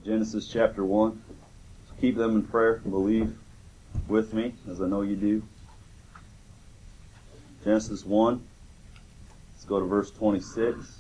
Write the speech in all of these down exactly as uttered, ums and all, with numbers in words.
Genesis chapter one. So keep them in prayer. Believe with me, as I know you do. Genesis one. Let's go to verse twenty-six.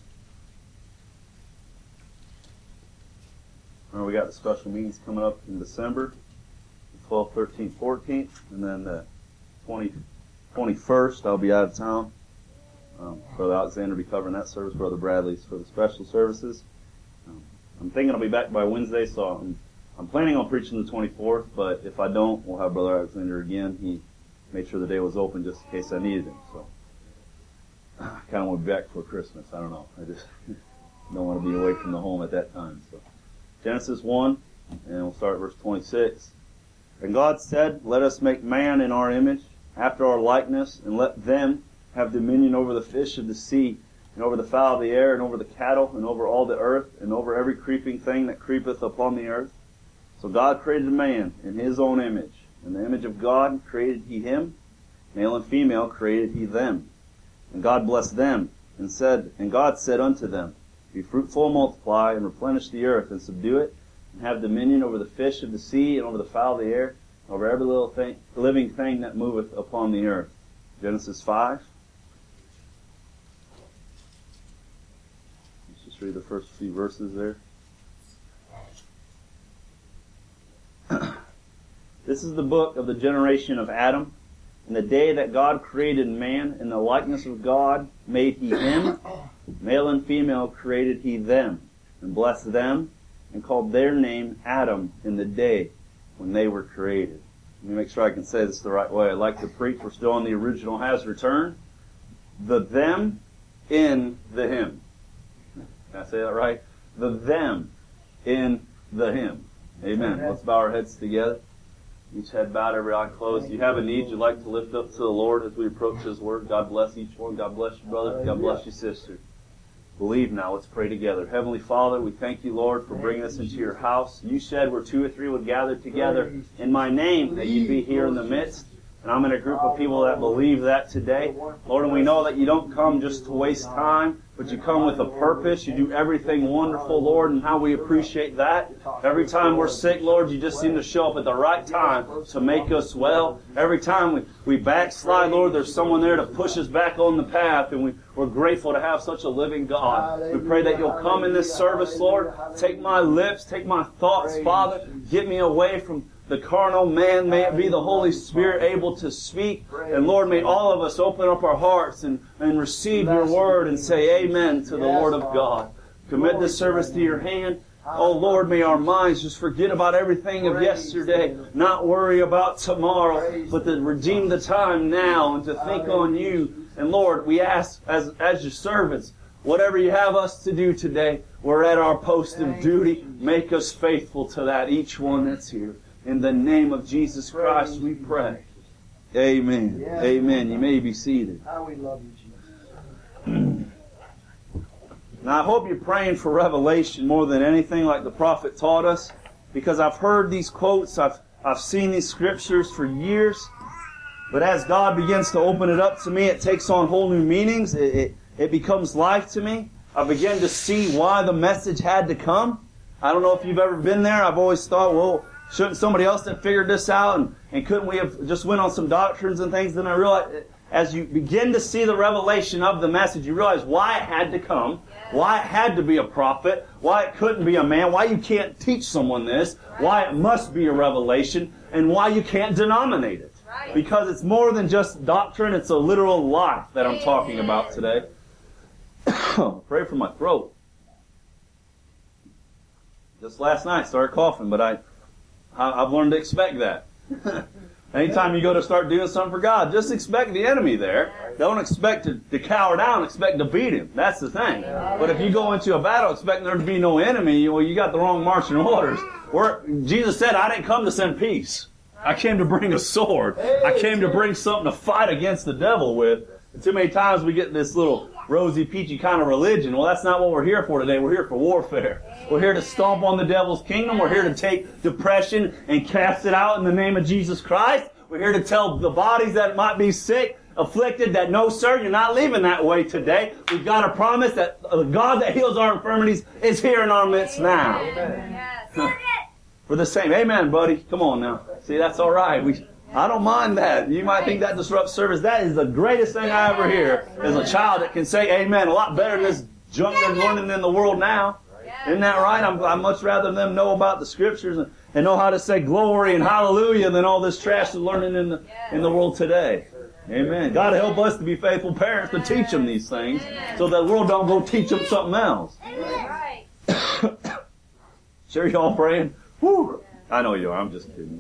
Remember, we got the special meetings coming up in December, the twelfth, thirteenth, fourteenth, and then the twentieth, twenty-first, I'll be out of town. Um, Brother Alexander will be covering that service. Brother Bradley's for the special services. Um, I'm thinking I'll be back by Wednesday, so I'm, I'm planning on preaching the twenty-fourth, but if I don't, we'll have Brother Alexander again. He made sure the day was open just in case I needed him. So I kind of want to be back for Christmas. I don't know. I just don't want to be away from the home at that time. So Genesis one, and we'll start at verse twenty-six. And God said, let us make man in our image, after our likeness, and let them have dominion over the fish of the sea, and over the fowl of the air, and over the cattle, and over all the earth, and over every creeping thing that creepeth upon the earth. So God created man in his own image. In the image of God created he him, male and female created he them. And God blessed them, and said, and God said unto them, be fruitful and multiply, and replenish the earth, and subdue it, and have dominion over the fish of the sea, and over the fowl of the air, and over every little thing, living thing that moveth upon the earth. Genesis five. Let's just read the first few verses there. This is the book of the generation of Adam. In the day that God created man, in the likeness of God made he him, male and female created he them, and blessed them, and called their name Adam in the day when they were created. Let me make sure I can say this the right way. I like to preach. We're still on the original has returned. The them in the him. Can I say that right? The them in the him. Amen. Let's bow our heads together. Each head bowed, every eye closed. Do you have a need you'd like to lift up to the Lord as we approach His Word? God bless each one. God bless you, brother. God bless you, sister. Believe now. Let's pray together. Heavenly Father, we thank you, Lord, for bringing us into your house. You said where two or three would gather together in my name, that you'd be here in the midst. And I'm in a group of people that believe that today. Lord, and we know that you don't come just to waste time, but you come with a purpose. You do everything wonderful, Lord, and how we appreciate that. Every time we're sick, Lord, you just seem to show up at the right time to make us well. Every time we, we backslide, Lord, there's someone there to push us back on the path, and we, we're grateful to have such a living God. We pray that you'll come in this service, Lord. Take my lips, take my thoughts, Father. Get me away from the carnal man. May it be the Holy Spirit able to speak. And Lord, may all of us open up our hearts and, and receive your word and say amen to the Word of God. Commit this service to your hand. Oh Lord, may our minds just forget about everything of yesterday, not worry about tomorrow, but to redeem the time now and to think on you. And Lord, we ask as, as your servants, whatever you have us to do today, we're at our post of duty. Make us faithful to that, each one that's here. In the name of Jesus Christ we pray. Amen. Yes. Amen. You may be seated. How we love you, Jesus. Now I hope you're praying for revelation more than anything, like the prophet taught us, because I've heard these quotes, I've I've seen these scriptures for years, but as God begins to open it up to me, it takes on whole new meanings. It, it, it becomes life to me. I begin to see why the message had to come. I don't know if you've ever been there. I've always thought, well, shouldn't somebody else have figured this out? And, and couldn't we have just went on some doctrines and things? Then I realized, as you begin to see the revelation of the message, you realize why it had to come, why it had to be a prophet, why it couldn't be a man, why you can't teach someone this, why it must be a revelation, and why you can't denominate it. Because it's more than just doctrine, it's a literal life that I'm talking about today. Pray for my throat. Just last night I started coughing, but I I've learned to expect that. Anytime you go to start doing something for God, just expect the enemy there. Don't expect to, to cower down, expect to beat him. That's the thing. But if you go into a battle expecting there to be no enemy, well, you got the wrong marching orders. Where Jesus said, I didn't come to send peace. I came to bring a sword. I came to bring something to fight against the devil with. And too many times we get this little rosy, peachy kind of religion. Well, that's not what we're here for today. We're here for warfare. We're here to stomp on the devil's kingdom. We're here to take depression and cast it out in the name of Jesus Christ. We're here to tell the bodies that might be sick, afflicted, that no, sir, you're not leaving that way today. We've got a promise that the God that heals our infirmities is here in our midst now. Amen. For the same. Amen, buddy. Come on now. See, that's all right. We, I don't mind that. You might think that disrupts service. That is the greatest thing I ever hear. Is a child that can say amen a lot better than this junk they're learning in the world now. Isn't that right? I'm, I'd much rather them know about the scriptures and, and know how to say glory and hallelujah than all this trash they're learning in the, in the world today. Amen. God help us to be faithful parents to teach them these things so that the world don't go teach them something else. Sure y'all praying? Whew. I know you are. I'm just kidding.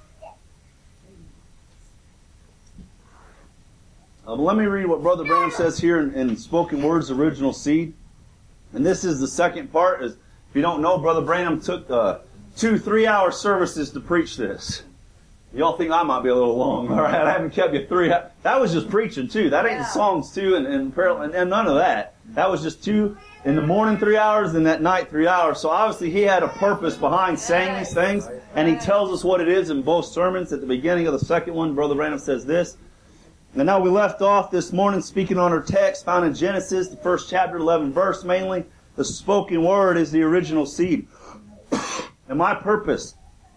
Um, let me read what Brother Branham says here in, in Spoken Words, Original Seed. And this is the second part. Is, if you don't know, Brother Branham took uh, two three-hour services to preach this. Y'all think I might be a little long. All right, I haven't kept you three. That was just preaching, too. That ain't the songs, too, and, and, and, and none of that. That was just two in the morning three hours and at night three hours. So obviously he had a purpose behind saying these things. And he tells us what it is in both sermons. At the beginning of the second one, Brother Branham says this. And now we left off this morning speaking on our text found in Genesis, the first chapter, eleventh verse mainly. The spoken word is the original seed. And my purpose,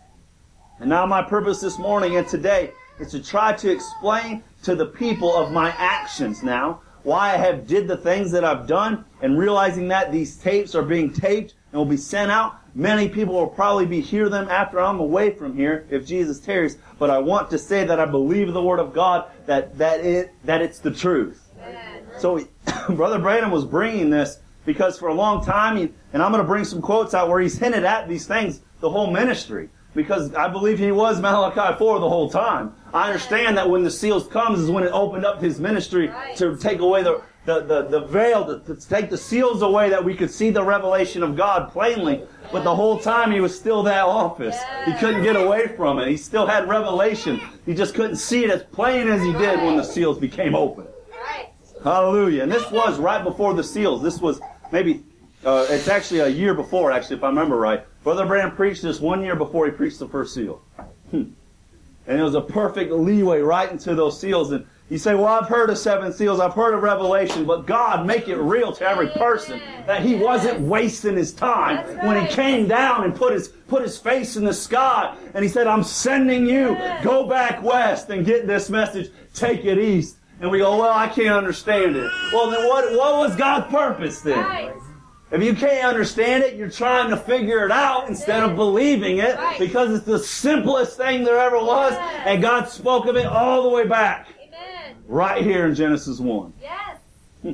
and now my purpose this morning and today is to try to explain to the people of my actions now why I have did the things that I've done, and realizing that these tapes are being taped and will be sent out. Many people will probably be hear them after I'm away from here if Jesus tarries. But I want to say that I believe the Word of God, that that it that it's the truth. Amen. So Brother Branham was bringing this because for a long time, he, and I'm going to bring some quotes out where he's hinted at these things the whole ministry. Because I believe he was Malachi four the whole time. I understand that when the seals comes is when it opened up his ministry right. to take away the the, the, the veil, to, to take the seals away that we could see the revelation of God plainly. But the whole time he was still that office. He couldn't get away from it. He still had revelation. He just couldn't see it as plain as he did when the seals became open. Hallelujah. And this was right before the seals. This was maybe, uh, it's actually a year before, actually, if I remember right. Brother Branham preached this one year before he preached the first seal. Hmm. And it was a perfect leeway right into those seals. And you say, well, I've heard of seven seals, I've heard of Revelation, but God make it real to every person that he wasn't wasting his time when he came down and put his put his face in the sky and he said, I'm sending you, go back west and get this message, take it east. And we go, well, I can't understand it. Well, then what, what was God's purpose then? If you can't understand it, you're trying to figure it out instead of believing it because it's the simplest thing there ever was and God spoke of it all the way back. Right here in Genesis one. Yes.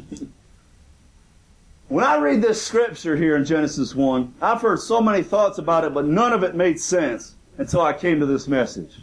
When I read this scripture here in Genesis one, I've heard so many thoughts about it, but none of it made sense until I came to this message.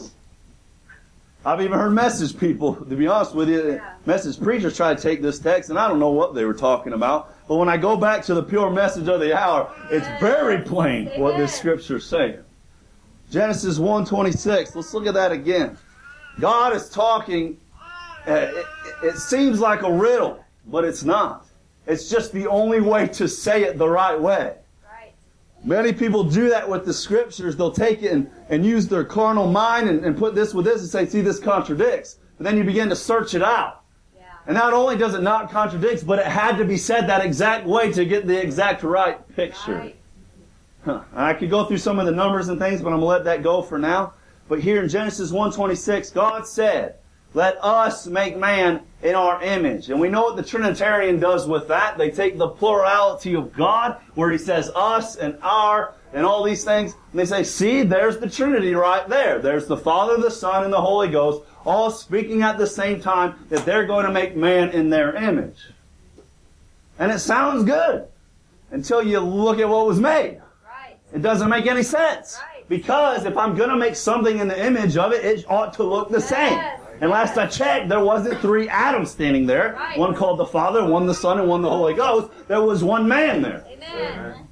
I've even heard message people, to be honest with you, yeah. message preachers try to take this text, and I don't know what they were talking about. But when I go back to the pure message of the hour, it's very plain what this scripture is saying. Genesis one twenty-six, let's look at that again. God is talking. Uh, it, it seems like a riddle, but it's not. It's just the only way to say it the right way. Right. Many people do that with the scriptures. They'll take it and, and use their carnal mind and, and put this with this and say, see, this contradicts. But then you begin to search it out. Yeah. And not only does it not contradict, but it had to be said that exact way to get the exact right picture. Right. Huh. I could go through some of the numbers and things, but I'm going to let that go for now. But here in Genesis one twenty-six, God said, let us make man in our image. And we know what the Trinitarian does with that. They take the plurality of God, where he says us and our and all these things. And they say, see, there's the Trinity right there. There's the Father, the Son, and the Holy Ghost, all speaking at the same time that they're going to make man in their image. And it sounds good until you look at what was made. Right. It doesn't make any sense. Right. Because if I'm going to make something in the image of it, it ought to look the same. Yes. And last I checked, there wasn't three Adams standing there. Right. One called the Father, one the Son, and one the Holy Ghost. There was one man there. Amen.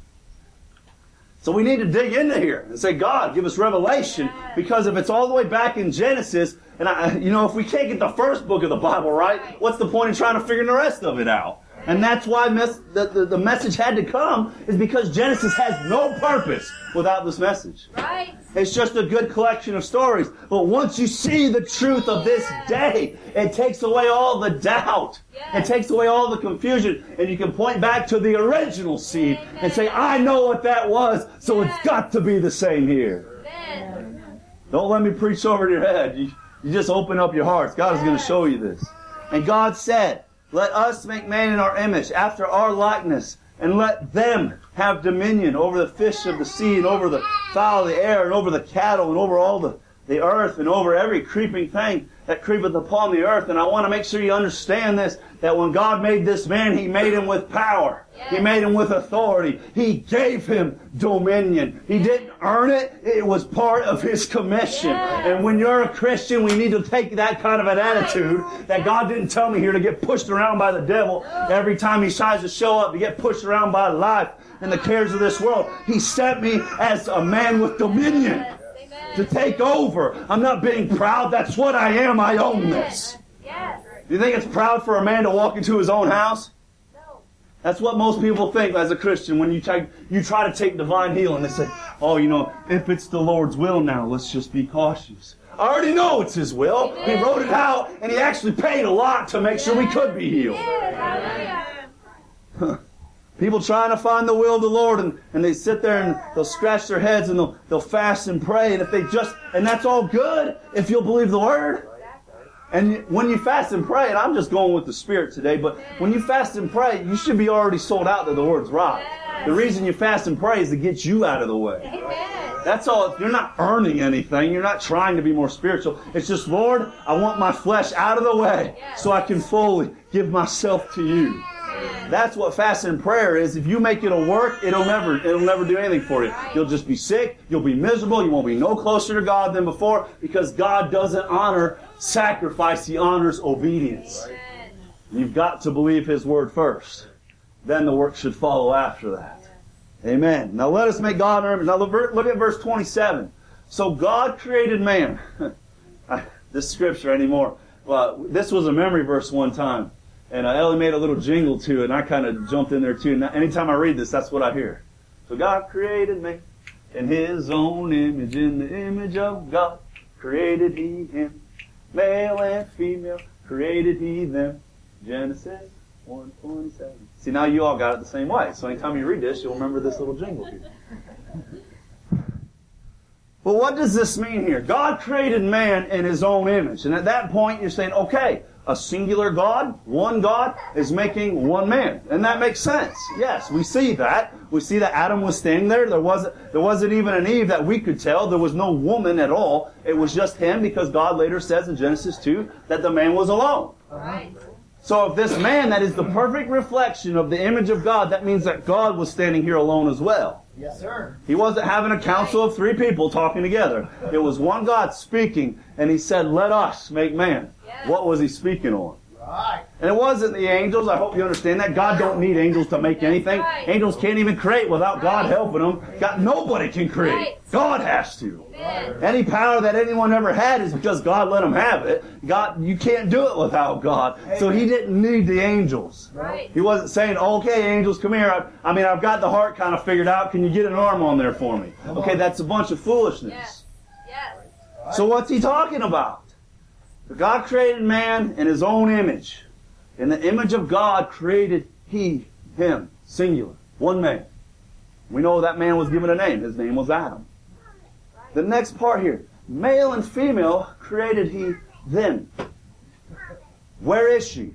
So we need to dig into here and say, God, give us revelation. Because if it's all the way back in Genesis, and I, you know, if we can't get the first book of the Bible right, what's the point in trying to figure the rest of it out? And that's why mes- the, the, the message had to come, is because Genesis has no purpose without this message. Right. It's just a good collection of stories. But once you see the truth of this day, it takes away all the doubt. It takes away all the confusion. And you can point back to the original seed and say, I know what that was, so it's got to be the same here. Don't let me preach over your head. You, you just open up your hearts. God is going to show you this. And God said, let us make man in our image, after our likeness, and let them have dominion over the fish of the sea, and over the fowl of the air, and over the cattle, and over all the, the earth, and over every creeping thing that creepeth upon the earth. And I want to make sure you understand this, that when God made this man, He made him with power. Yes. He made him with authority. He gave him dominion. He didn't earn it. It was part of His commission. Yes. And when you're a Christian, we need to take that kind of an attitude, that God didn't tell me here to get pushed around by the devil every time he tries to show up, to get pushed around by life and the cares of this world. He sent me as a man with dominion. Yes. To take over. I'm not being proud. That's what I am. I own this. Yes. Do you think it's proud for a man to walk into his own house? No. That's what most people think as a Christian. When you try, you try to take divine healing, they say, oh, you know, if it's the Lord's will now, let's just be cautious. I already know it's His will. He wrote it out, and He actually paid a lot to make sure we could be healed. People trying to find the will of the Lord, and, and they sit there and they'll scratch their heads and they'll, they'll fast and pray. And if they just, and that's all good if you'll believe the Word. And when you fast and pray, and I'm just going with the Spirit today, but when you fast and pray, you should be already sold out that the Word's right. The reason you fast and pray is to get you out of the way. That's all. You're not earning anything. You're not trying to be more spiritual. It's just, Lord, I want my flesh out of the way so I can fully give myself to You. That's what fasting and prayer is. If you make it a work, it'll never, it'll never do anything for you. You'll just be sick. You'll be miserable. You won't be no closer to God than before, because God doesn't honor sacrifice. He honors obedience. You've got to believe His Word first. Then the work should follow after that. Amen. Now let us make God in our image. Now look at verse twenty-seven. So God created man. This scripture anymore. Well, this was a memory verse one time. And uh, Ellie made a little jingle to it, and I kind of jumped in there too. And anytime I read this, that's what I hear. So God created man in His own image. In the image of God created He him. Male and female created He them. Genesis one twenty-seven. See, now you all got it the same way. So anytime you read this, you'll remember this little jingle here. But what does this mean here? God created man in His own image. And at that point, you're saying, okay, a singular God, one God, is making one man. And that makes sense. Yes, we see that. We see that Adam was standing there. There wasn't, there wasn't even an Eve that we could tell. There was no woman at all. It was just him, because God later says in Genesis two that the man was alone. Right. So if this man that is the perfect reflection of the image of God, that means that God was standing here alone as well. Yes, sir. He wasn't having a council of three people talking together. It was one God speaking, and He said, let us make man. Yes. What was He speaking on? Right. And it wasn't the angels. I hope you understand that. God don't need angels to make anything. Right. Angels can't even create without God helping them. God, nobody can create. Right. God has to. Amen. Any power that anyone ever had is because God let them have it. God, you can't do it without God. So He didn't need the angels. Right. He wasn't saying, okay, angels, come here. I, I mean, I've got the heart kind of figured out. Can you get an arm on there for me? Okay, that's a bunch of foolishness. Yes. Yes. So what's He talking about? God created man in His own image. In the image of God created He him. Singular. One man. We know that man was given a name. His name was Adam. The next part here. Male and female created He them. Where is she?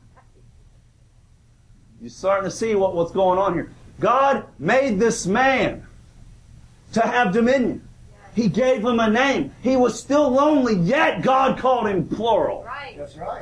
You're starting to see what, what's going on here. God made this man to have dominion. He gave him a name. He was still lonely, yet God called him plural. Right. That's right.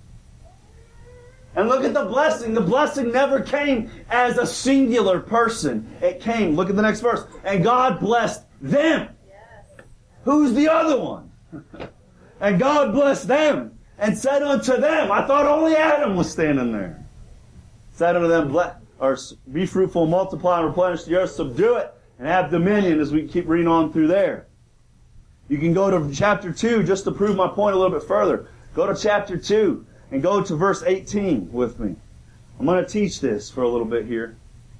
And look at the blessing. The blessing never came as a singular person. It came, look at the next verse, and God blessed them. Yes. Who's the other one? And God blessed them and said unto them, I thought only Adam was standing there. Said unto them, or be fruitful, multiply, and replenish the earth, subdue it, and have dominion, as we keep reading on through there. You can go to chapter two just to prove my point a little bit further. Go to chapter two and go to verse eighteen with me. I'm going to teach this for a little bit here.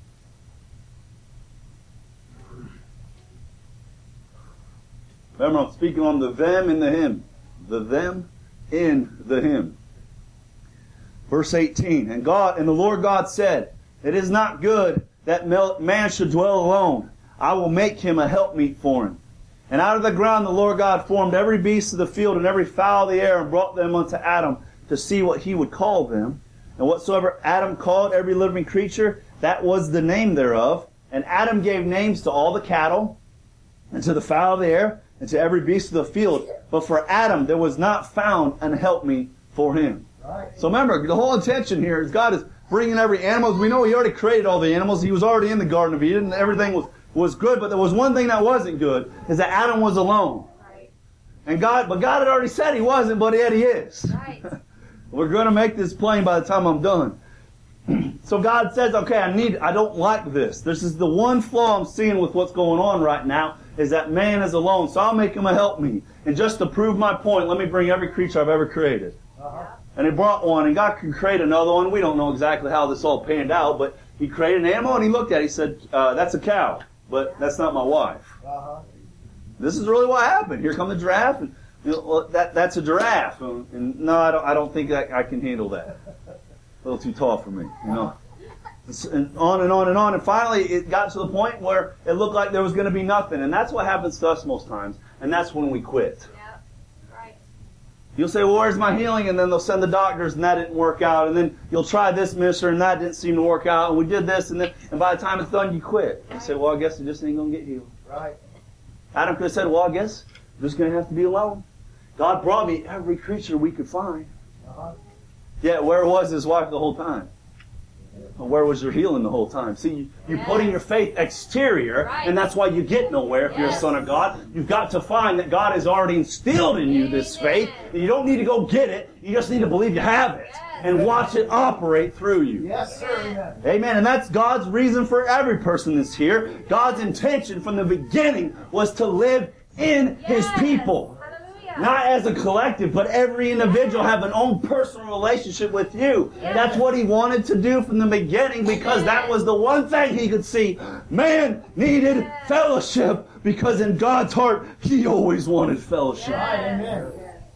Remember, I'm speaking on the them in the him. The them in the him. Verse eighteen. And God, and the Lord God said, it is not good that man should dwell alone. I will make him a helpmeet for him. And out of the ground the Lord God formed every beast of the field and every fowl of the air and brought them unto Adam to see what he would call them. And whatsoever Adam called every living creature, that was the name thereof. And Adam gave names to all the cattle, and to the fowl of the air, and to every beast of the field. But for Adam there was not found an helpmeet for him. Right. So remember, the whole intention here is God is bringing every animal. We know He already created all the animals. He was already in the Garden of Eden, and everything was, was good. But there was one thing that wasn't good, is that Adam was alone. Right. And God, but God had already said He wasn't, but yet He is. Right. We're going to make this plain by the time I'm done. So God says, okay, I need, I don't like this. This is the one flaw I'm seeing with what's going on right now, is that man is alone. So I'll make him a helpmeet. And just to prove my point, let me bring every creature I've ever created. Uh-huh. And He brought one, and God can create another one. We don't know exactly how this all panned out, but He created an animal, and He looked at it. He said, uh, that's a cow, but that's not my wife. Uh-huh. This is really what happened. Here come the giraffe, and you know, well, that, that's a giraffe. And, and no, I don't, I don't think I, I can handle that. A little too tall for me, you know. And on and on and on. And finally, it got to the point where it looked like there was going to be nothing. And that's what happens to us most times. And that's when we quit. Yeah. Right. You'll say, well, where's my healing? And then they'll send the doctors, and that didn't work out. And then you'll try this minister, and that didn't seem to work out. And we did this, and then, and by the time it's done, you quit. You say, well, I guess I just ain't going to get healed. Right. Adam could have said, well, I guess I'm just going to have to be alone. God brought me every creature we could find. Uh-huh. Yet, where was his wife the whole time? Well, where was your healing the whole time? See, you, you Yes. put in your faith exterior, Right. and that's why you get nowhere if you're a Yes. son of God. You've got to find that God has already instilled in you this Amen. faith. And you don't need to go get it. You just need to believe you have it. Yes. And watch it operate through you. Yes, sir. Amen. Amen. And that's God's reason for every person that's here. God's intention from the beginning was to live in His Yes. people. Hallelujah. Not as a collective, but every individual have an own personal relationship with you. Yes. That's what He wanted to do from the beginning, because that was the one thing He could see. Man needed Yes. fellowship, because in God's heart, He always wanted fellowship. Right. Amen.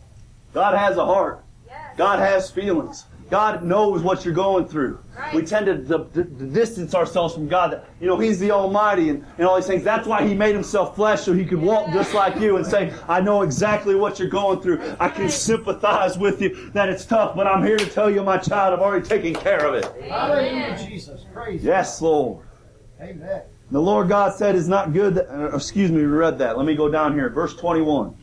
God has a heart. Yes. God has feelings. God knows what you're going through. Right. We tend to, to, to distance ourselves from God. That, you know, He's the Almighty and, and all these things. That's why He made Himself flesh, so He could walk just like you and say, I know exactly what you're going through. I can sympathize with you that it's tough, but I'm here to tell you, my child, I've already taken care of it. Hallelujah, Jesus. Praise Yes, Lord. God. Amen. The Lord God said, it's not good that, uh, excuse me, we read that. Let me go down here. Verse twenty-one.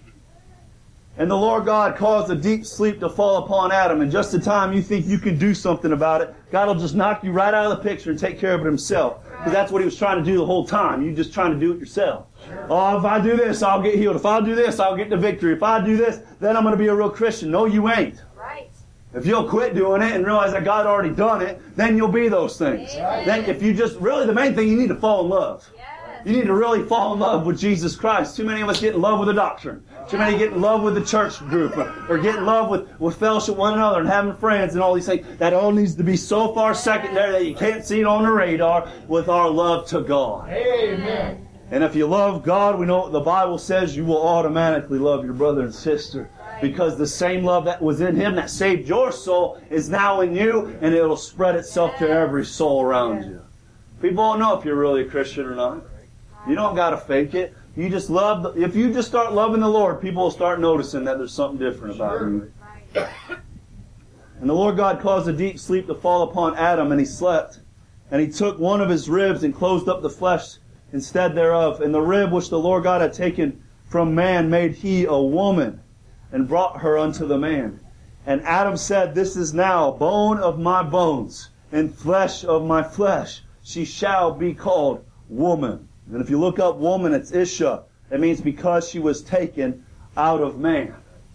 And the Lord God caused a deep sleep to fall upon Adam. And just the time you think you can do something about it, God will just knock you right out of the picture and take care of it Himself. Because that's what He was trying to do the whole time. You're just trying to do it yourself. Oh, if I do this, I'll get healed. If I do this, I'll get the victory. If I do this, then I'm going to be a real Christian. No, you ain't. Right. If you'll quit doing it and realize that God already done it, then you'll be those things. Amen. Then if you just, really the main thing, you need to fall in love. Yes. You need to really fall in love with Jesus Christ. Too many of us get in love with the doctrine. Too many get in love with the church group. Or, or get in love with, with fellowship with one another and having friends and all these things. That all needs to be so far secondary that you can't see it on the radar with our love to God. Amen. And if you love God, we know what the Bible says, you will automatically love your brother and sister. Because the same love that was in Him that saved your soul is now in you, and it'll spread itself to every soul around you. People don't know if you're really a Christian or not. You don't got to fake it. You just love. The, if you just start loving the Lord, people will start noticing that there's something different about you. Right. And the Lord God caused a deep sleep to fall upon Adam, and he slept. And He took one of his ribs and closed up the flesh instead thereof. And the rib which the Lord God had taken from man made He a woman, and brought her unto the man. And Adam said, This is now bone of my bones, and flesh of my flesh. She shall be called woman. And if you look up woman, it's Isha. That means because she was taken out of man.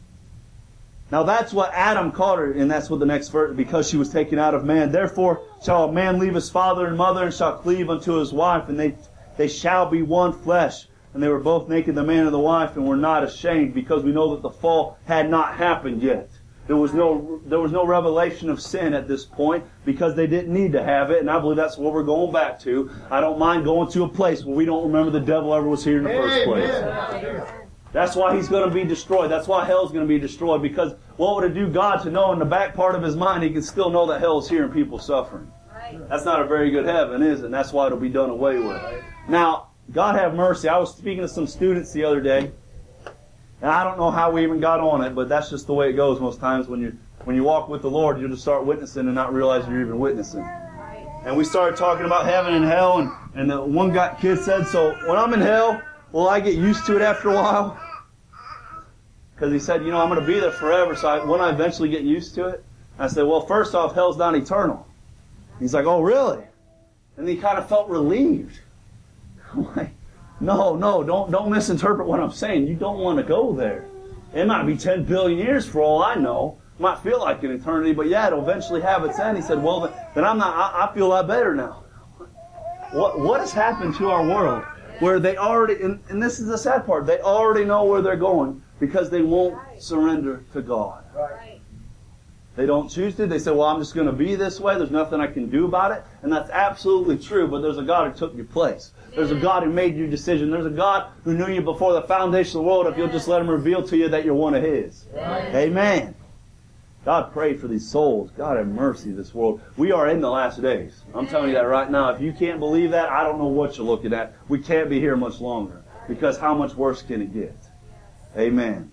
Now that's what Adam called her, and that's what the next verse, because she was taken out of man. Therefore shall a man leave his father and mother, and shall cleave unto his wife, and they, they shall be one flesh. And they were both naked, the man and the wife, and were not ashamed, because we know that the fall had not happened yet. There was no there was no revelation of sin at this point because they didn't need to have it, and I believe that's what we're going back to. I don't mind going to a place where we don't remember the devil ever was here in the first place. Amen. That's why he's going to be destroyed. That's why hell's going to be destroyed, because what would it do God to know in the back part of his mind he can still know that hell's here and people suffering? Right. That's not a very good heaven, is it? And that's why it'll be done away with. Now, God have mercy. I was speaking to some students the other day, and I don't know how we even got on it, but that's just the way it goes most times. When you when you walk with the Lord, you'll just start witnessing and not realize you're even witnessing. And we started talking about heaven and hell, and, and the one guy, kid said, so when I'm in hell, will I get used to it after a while? Because he said, you know, I'm going to be there forever, so I, won't I eventually get used to it? I said, well, first off, hell's not eternal. He's like, oh, really? And he kind of felt relieved. I'm like, no, no, don't don't misinterpret what I'm saying. You don't want to go there. It might be ten billion years for all I know. It might feel like an eternity, but yeah, it'll eventually have its end. He said, well, then I'm not, I, I feel a lot better now. What What has happened to our world where they already, and, and this is the sad part, they already know where they're going because they won't surrender to God. Right. They don't choose to. They say, well, I'm just going to be this way. There's nothing I can do about it. And that's absolutely true, but there's a God who took your place. There's a God who made your decision. There's a God who knew you before the foundation of the world if you'll just let Him reveal to you that you're one of His. Right. Amen. God prayed for these souls. God have mercy this world. We are in the last days. I'm telling you that right now. If you can't believe that, I don't know what you're looking at. We can't be here much longer because how much worse can it get? Amen.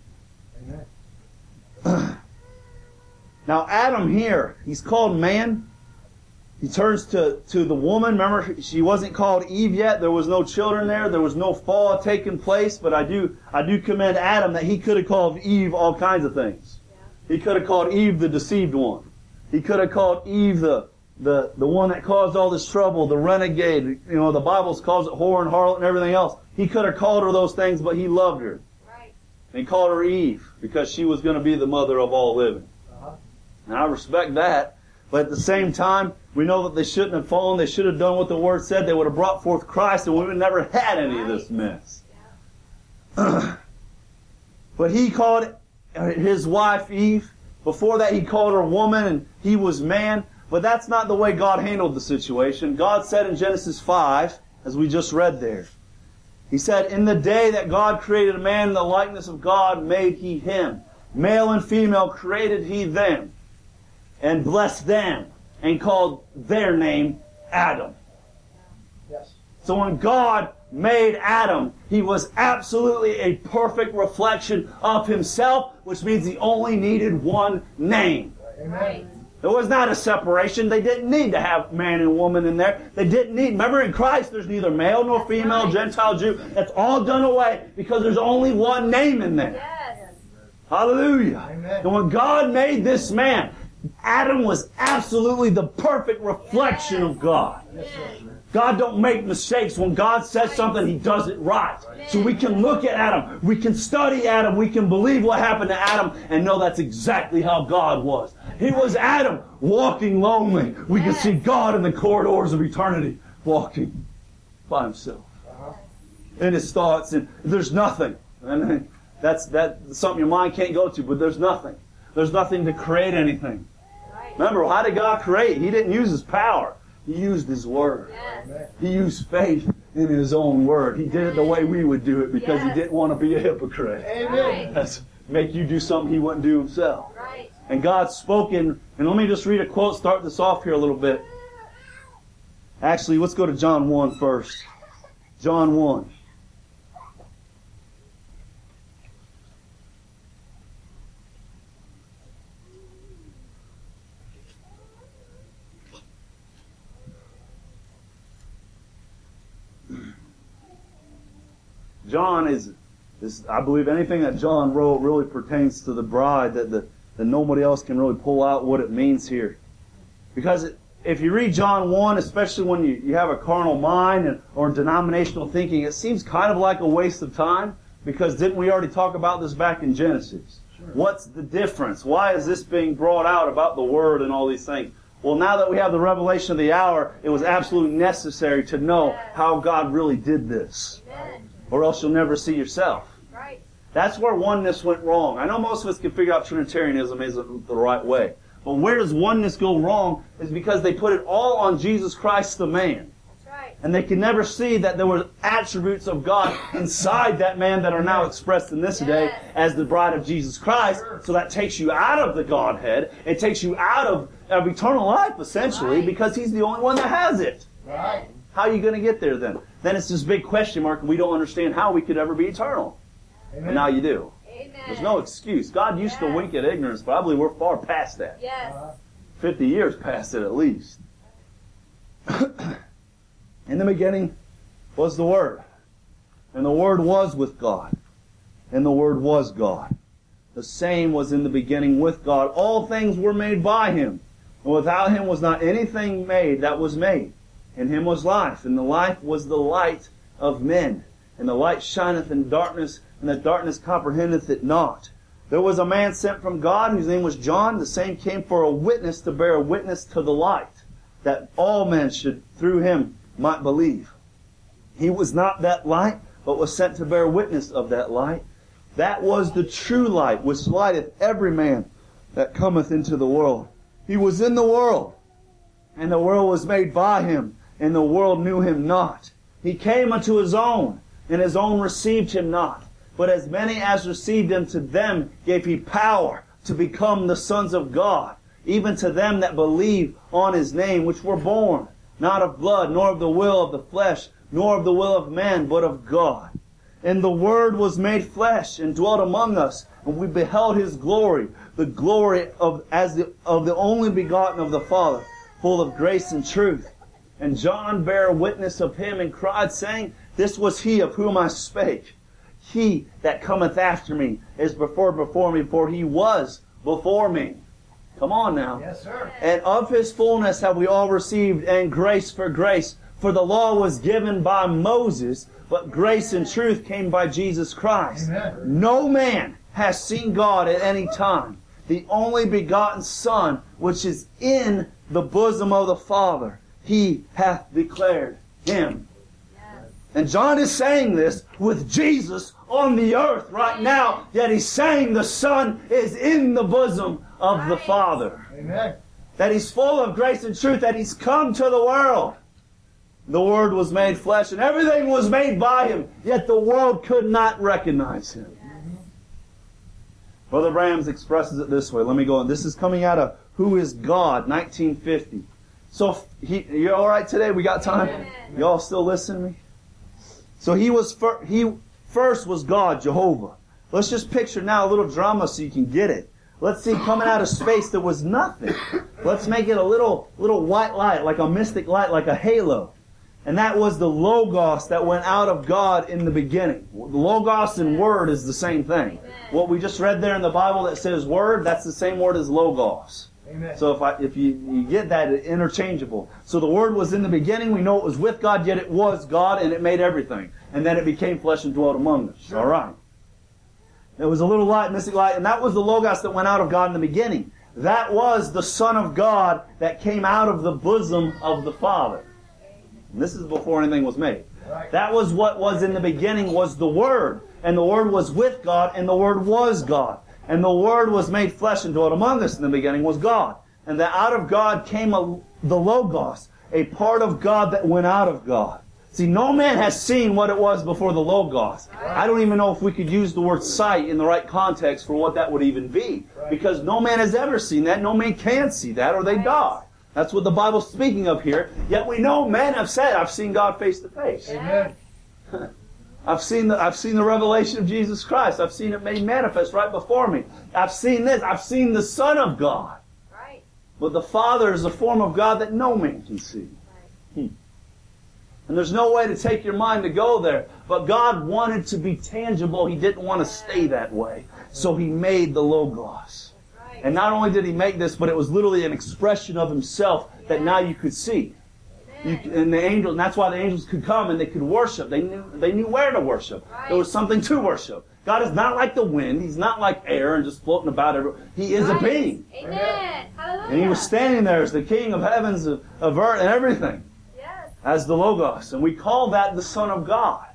Amen. Now Adam here, he's called man. He turns to, to the woman. Remember, she wasn't called Eve yet. There was no children there. There was no fall taking place. But I do I do commend Adam that he could have called Eve all kinds of things. He could have called Eve the deceived one. He could have called Eve the, the, the one that caused all this trouble, the renegade. You know, the Bible calls it whore and harlot and everything else. He could have called her those things, but he loved her. Right. And he called her Eve because she was going to be the mother of all living. Uh-huh. And I respect that. But at the same time, we know that they shouldn't have fallen. They should have done what the Word said. They would have brought forth Christ and we would have never had any of this mess. But he called his wife Eve. Before that, he called her woman and he was man. But that's not the way God handled the situation. God said in Genesis five, as we just read there, He said, in the day that God created a man in the likeness of God, made He him. Male and female created He them. And blessed them. And called their name Adam. Yes. So when God made Adam, He was absolutely a perfect reflection of Himself, which means He only needed one name. Amen. There was not a separation. They didn't need to have man and woman in there. They didn't need, remember in Christ there's neither male nor female, Gentile, Jew. That's all done away because there's only one name in there. Yes. Hallelujah. Amen. And when God made this man, Adam was absolutely the perfect reflection of God. Yes, sir. God don't make mistakes. When God says something, He does it right. So we can look at Adam. We can study Adam. We can believe what happened to Adam and know that's exactly how God was. He was Adam walking lonely. We can see God in the corridors of eternity walking by Himself. Uh-huh. In His thoughts. And there's nothing. And that's, that's something your mind can't go to, but there's nothing. There's nothing to create anything. Remember, how did God create? He didn't use His power. He used His Word. Yes. He used faith in His own Word. He did it the way we would do it because Yes. He didn't want to be a hypocrite. Amen. That's make you do something He wouldn't do Himself. Right. And God spoke in, and let me just read a quote, start this off here a little bit. Actually, let's go to John one first. John one. John is, is, I believe anything that John wrote really pertains to the bride, that, the, that nobody else can really pull out what it means here. Because it, if you read John one, especially when you, you have a carnal mind and, or denominational thinking, it seems kind of like a waste of time, because didn't we already talk about this back in Genesis? Sure. What's the difference? Why is this being brought out about the Word and all these things? Well, now that we have the revelation of the hour, it was absolutely necessary to know how God really did this. Amen. Or else you'll never see yourself. Right. That's where oneness went wrong. I know most of us can figure out Trinitarianism isn't the right way. But where does oneness go wrong is because they put it all on Jesus Christ the man. That's right. And they can never see that there were attributes of God inside that man that are now expressed in this day as the bride of Jesus Christ. So that takes you out of the Godhead. It takes you out of, of eternal life, essentially, Right. because He's the only one that has it. Right. How are you going to get there then? Then it's this big question mark, and we don't understand how we could ever be eternal. Amen. And now you do. Amen. There's no excuse. God used to Yes. wink at ignorance, but I believe we're far past that. Yes. fifty years past it at least. In the beginning was the Word. And the Word was with God. And the Word was God. The same was in the beginning with God. All things were made by Him. And without Him was not anything made that was made. In Him was life. And the life was the light of men. And the light shineth in darkness, and the darkness comprehendeth it not. There was a man sent from God, whose name was John. The same came for a witness to bear witness to the light, that all men should through him might believe. He was not that light, but was sent to bear witness of that light. That was the true light, which lighteth every man that cometh into the world. He was in the world, and the world was made by him, and the world knew him not. He came unto his own, and his own received him not. But as many as received him, to them gave he power to become the sons of God, even to them that believe on his name, which were born, not of blood, nor of the will of the flesh, nor of the will of man, but of God. And the Word was made flesh, and dwelt among us, and we beheld his glory, the glory of as the, of the only begotten of the Father, full of grace and truth. And John bare witness of him, and cried, saying, This was he of whom I spake. He that cometh after me is before before me, for he was before me. Come on now. Yes, sir. And of his fullness have we all received, and grace for grace. For the law was given by Moses, but grace and truth came by Jesus Christ. Amen. No man has seen God at any time. The only begotten Son, which is in the bosom of the Father, He hath declared him. And John is saying this with Jesus on the earth right now, yet he's saying the Son is in the bosom of the Father. Amen. That He's full of grace and truth, that He's come to the world. The Word was made flesh, and everything was made by Him, yet the world could not recognize Him. Brother Brams expresses it this way. Let me go on. This is coming out of Who is God, nineteen fifty. So, he, you all right today? We got time? Amen. Y'all still listening to me? So he was fir- he first was God, Jehovah. Let's just picture now a little drama so you can get it. Let's see, coming out of space there was nothing. Let's make it a little little white light, like a mystic light, like a halo. And that was the Logos that went out of God in the beginning. Logos and Word is the same thing. What we just read there in the Bible that says Word, that's the same word as Logos. Amen. So if I, if you, you get that, it's interchangeable. So the Word was in the beginning. We know it was with God, yet it was God, and it made everything. And then it became flesh and dwelt among us. Sure. All right. There was a little light, mystic light, and that was the Logos that went out of God in the beginning. That was the Son of God that came out of the bosom of the Father. And this is before anything was made. Right. That was what was in the beginning, was the Word. And the Word was with God, and the Word was God. And the Word was made flesh and dwelt among us in the beginning was God. And that out of God came a, the Logos, a part of God that went out of God. See, no man has seen what it was before the Logos. I don't even know if we could use the word sight in the right context for what that would even be. Because no man has ever seen that. No man can see that, or they die. That's what the Bible's speaking of here. Yet we know men have said, I've seen God face to face. Amen. I've seen the I've seen the revelation of Jesus Christ. I've seen it made manifest right before me. I've seen this. I've seen the Son of God. Right. But the Father is a form of God that no man can see. Hmm. And there's no way to take your mind to go there. But God wanted to be tangible. He didn't want to stay that way. So He made the Logos. Right. And not only did He make this, but it was literally an expression of Himself that now you could see. You, and the angels, and that's why the angels could come and they could worship. They knew they knew where to worship. Right. There was something to worship. God is not like the wind. He's not like air and just floating about everywhere. He is Right. a being. Amen. Hallelujah. And He was standing there as the King of heavens, of, of earth, and everything. Yes. As the Logos. And we call that the Son of God.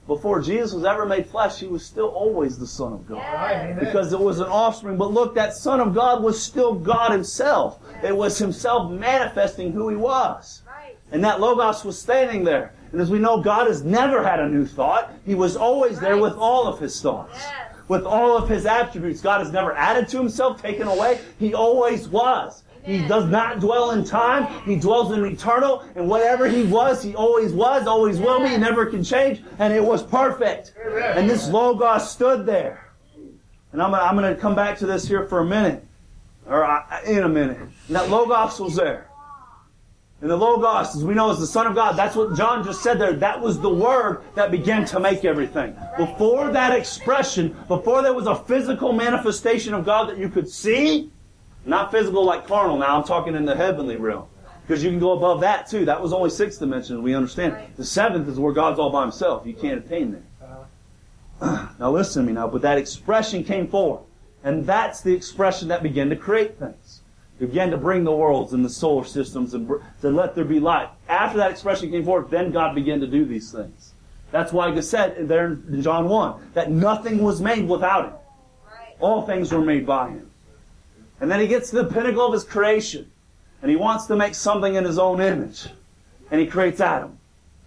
before Jesus was ever made flesh, he was still always the Son of God. Amen. Because it was an offspring. But look, that Son of God was still God himself. It was himself manifesting who he was. Right. And that Logos was standing there. And as we know, God has never had a new thought. He was always there with all of his thoughts. Yes. With all of his attributes. God has never added to himself, taken away. He always was. He does not dwell in time. He dwells in eternal. And whatever he was, he always was, always will be. He never can change. And it was perfect. And this Logos stood there. And I'm, I'm going to come back to this here for a minute. Or I, in a minute. And that Logos was there. And the Logos, as we know, is the Son of God. That's what John just said there. That was the Word that began to make everything. Before that expression, before there was a physical manifestation of God that you could see, not physical like carnal now, I'm talking in the heavenly realm. Because you can go above that too. That was only sixth dimension, we understand. The seventh is where God's all by himself. You can't attain there. Now listen to me now. But that expression came forth. And that's the expression that began to create things. It began to bring the worlds and the solar systems and to let there be light. After that expression came forth, then God began to do these things. That's why it said there in John one, that nothing was made without him. All things were made by him. And then he gets to the pinnacle of his creation. And he wants to make something in his own image. And he creates Adam.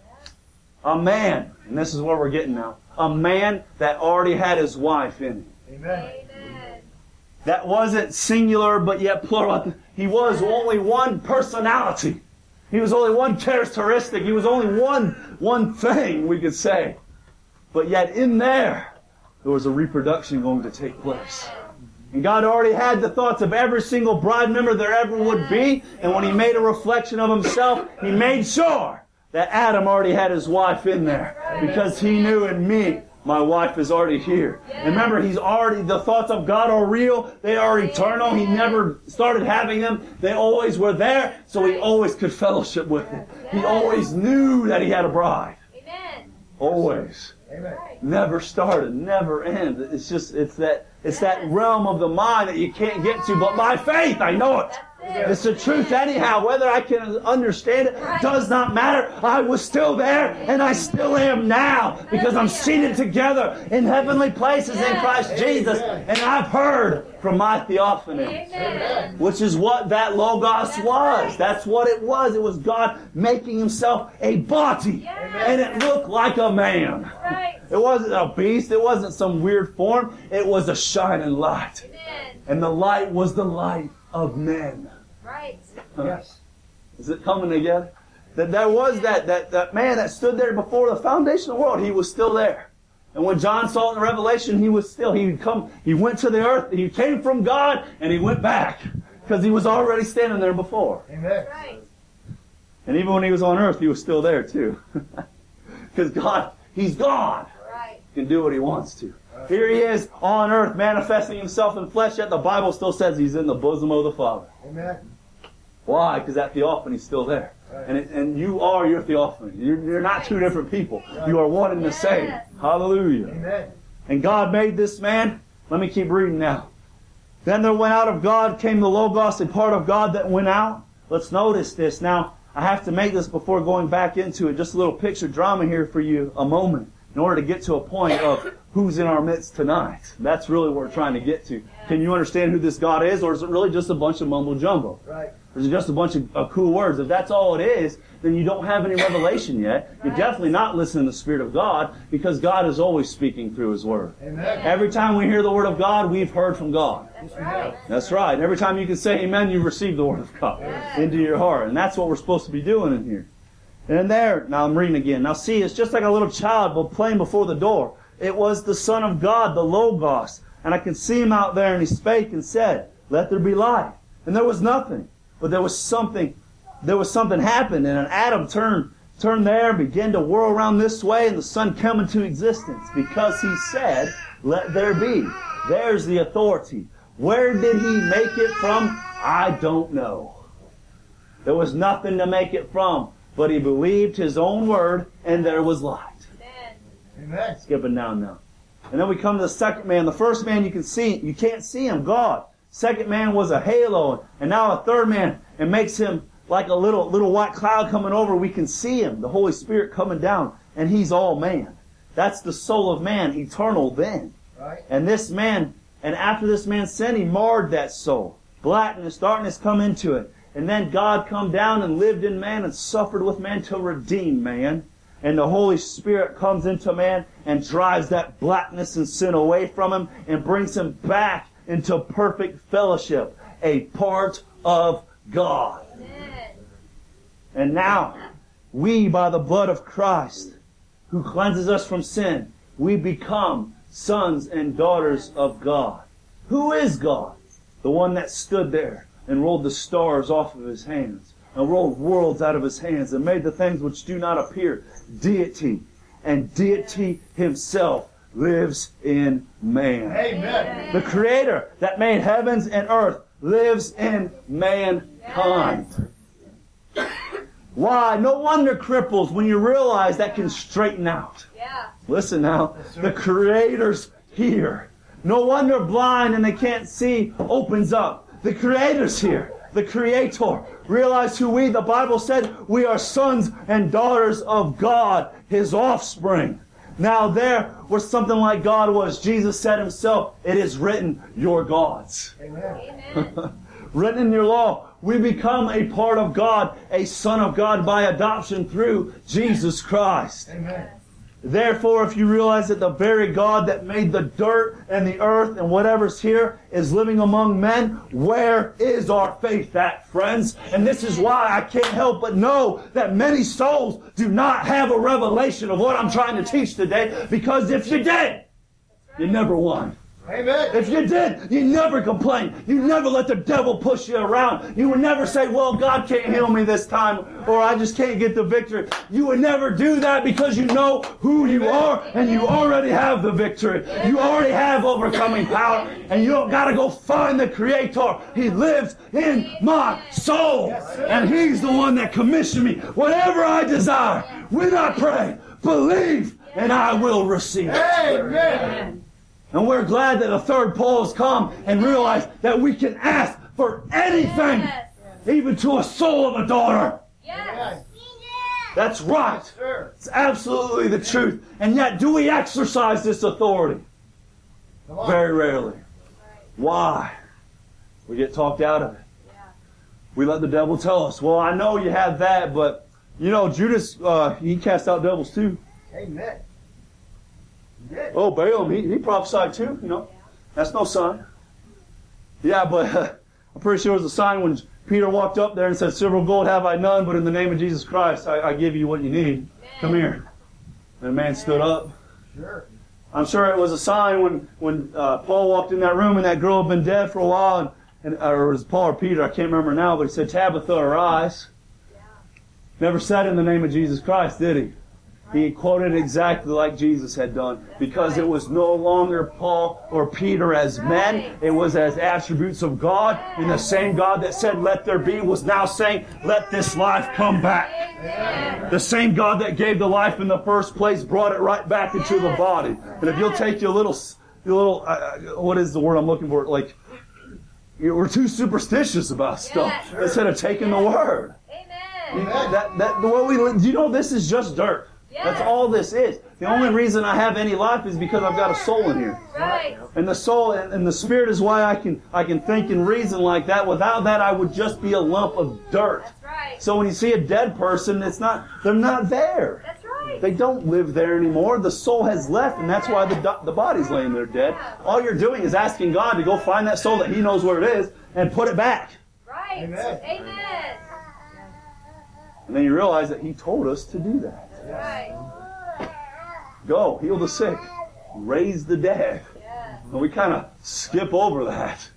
A man. And this is where we're getting now. A man that already had his wife in him. Amen. Amen. That wasn't singular but yet plural. He was only one personality. He was only one characteristic. He was only one, one thing, we could say. But yet in there, there was a reproduction going to take place. And God already had the thoughts of every single bride member there ever would be. And when he made a reflection of himself, he made sure that Adam already had his wife in there. Because he knew in me, my wife is already here. And remember, he's already, the thoughts of God are real. They are eternal. He never started having them. They always were there. So he always could fellowship with them. He always knew that he had a bride. Amen. Always. Amen. Never started, never end. It's just, it's that, it's that realm of the mind that you can't get to. But by faith, I know it. It's the truth anyhow. Whether I can understand it does not matter. I was still there, and I still am now, because I'm seated together in heavenly places in Christ Jesus, and I've heard from my theophany, Amen. which is what that Logos was. That's what it was. It was God making himself a body, and it looked like a man. Right. It wasn't a beast. It wasn't some weird form. It was a shining light. Amen. And the light was the light of men. Right. Yes. Is it coming together? That there was that, that, that man that stood there before the foundation of the world. He was still there. And when John saw it in the Revelation, he was still, he come, he went to the earth, he came from God, and he went back. Because he was already standing there before. Amen. Right. And even when he was on earth, he was still there too. Because God, he's God. Right. He can do what he wants to. Here he is on earth manifesting himself in flesh, yet the Bible still says he's in the bosom of the Father. Amen. Why? Because that theophany's still there. And it, and you are your theophany. You're, you're not two different people. You are one and the same. Hallelujah. Amen. And God made this man. Let me keep reading now. Then there went out of God, came the Logos, a part of God that went out. Let's notice this. Now, I have to make this before going back into it. Just a little picture drama here for you, a moment, in order to get to a point of who's in our midst tonight. That's really what we're trying to get to. Can you understand who this God is, or is it really just a bunch of mumbo jumbo? Right. Or is it just a bunch of uh, cool words? If that's all it is, then you don't have any revelation yet. You're definitely not listening to the Spirit of God, because God is always speaking through His Word. Amen. Every time we hear the Word of God, we've heard from God. That's right. That's right. And every time you can say amen, you've received the Word of God into your heart. And that's what we're supposed to be doing in here. And there, now I'm reading again. Now see, it's just like a little child playing before the door. It was the Son of God, the Logos. And I can see Him out there, and He spake and said, "Let there be light." And there was nothing. But there was something, there was something happened, and an atom turned, turned there, began to whirl around this way, and the sun came into existence, because He said, "Let there be." There's the authority. Where did He make it from? I don't know. There was nothing to make it from, but He believed His own word, and there was light. Amen. Amen. Skipping down now. And then we come to the second man. The first man you can see, you can't see him, God. Second man was a halo, and now a third man, it makes him like a little little white cloud coming over. We can see him, the Holy Spirit coming down, and He's all man. That's the soul of man, eternal then. Right. And this man, and after this man sinned, he marred that soul. Blackness, darkness come into it. And then God come down and lived in man and suffered with man to redeem man. And the Holy Spirit comes into man and drives that blackness and sin away from him and brings him back into perfect fellowship, a part of God. Amen. And now, we, by the blood of Christ, who cleanses us from sin, we become sons and daughters of God. Who is God? The one that stood there and rolled the stars off of his hands, and rolled worlds out of his hands, and made the things which do not appear. Deity. And deity himself lives in man. Amen. The Creator that made heavens and earth lives in mankind. Why? No wonder cripples, when you realize that, can straighten out. Yeah. Listen now, the Creator's here. No wonder blind and they can't see opens up. The Creator's here. The Creator. Realize who we, the Bible said, we are sons and daughters of God, His offspring. Now there was something like God was. Jesus said Himself, it is written, you're God's. Amen. Amen. Written in your law, we become a part of God, a son of God by adoption through Jesus Christ. Amen. Therefore, if you realize that the very God that made the dirt and the earth and whatever's here is living among men, where is our faith at, friends? And this is why I can't help but know that many souls do not have a revelation of what I'm trying to teach today, because if you did, you never won. Amen. If you did, you never complain. You never let the devil push you around. You would never say, well, God can't heal me this time, or I just can't get the victory. You would never do that, because you know who you are, and you already have the victory. You already have overcoming power, and you don't got to go find the Creator. He lives in my soul, and He's the one that commissioned me. Whatever I desire, when I pray, believe, and I will receive. Amen. And we're glad that the third pole has come and realized that we can ask for anything, Yes. even to a soul of a daughter. Yes. That's right. Sir. It's absolutely the truth. And yet, do we exercise this authority? Come on. Very rarely. Why? We get talked out of it. Yeah. We let the devil tell us, well, I know you have that, but, you know, Judas, uh, he cast out devils too. Amen. He did. Oh, Balaam, he, he prophesied too, you know. That's no sign. Yeah, but uh, I'm pretty sure it was a sign when Peter walked up there and said, silver and gold have I none, but in the name of Jesus Christ, I, I give you what you need. Come here. And the man stood up. Sure. I'm sure it was a sign when, when uh, Paul walked in that room and that girl had been dead for a while, and, and or it was Paul or Peter, I can't remember now, but he said, Tabitha, arise. Never said in the name of Jesus Christ, did he? He quoted exactly like Jesus had done, because it was no longer Paul or Peter as men. It was as attributes of God. And the same God that said, let there be, was now saying, let this life come back. Amen. The same God that gave the life in the first place brought it right back into the body. And if you'll take your little, your little, uh, what is the word I'm looking for? Like, we're too superstitious about stuff Yes. instead of taking the word. Amen. That, that, the way we, li- you know, this is just dirt. That's all this is. The only reason I have any life is because I've got a soul in here. Right. And the soul and, and the spirit is why I can I can think and reason like that. Without that, I would just be a lump of dirt. That's right. So when you see a dead person, it's not they're not there. That's right. They don't live there anymore. The soul has left, and that's why the do- the body's laying there dead. All you're doing is asking God to go find that soul that He knows where it is and put it back. Right. Amen. Amen. And then you realize that He told us to do that. Right. Go, heal the sick, raise the dead. Yes. And we kind of skip over that.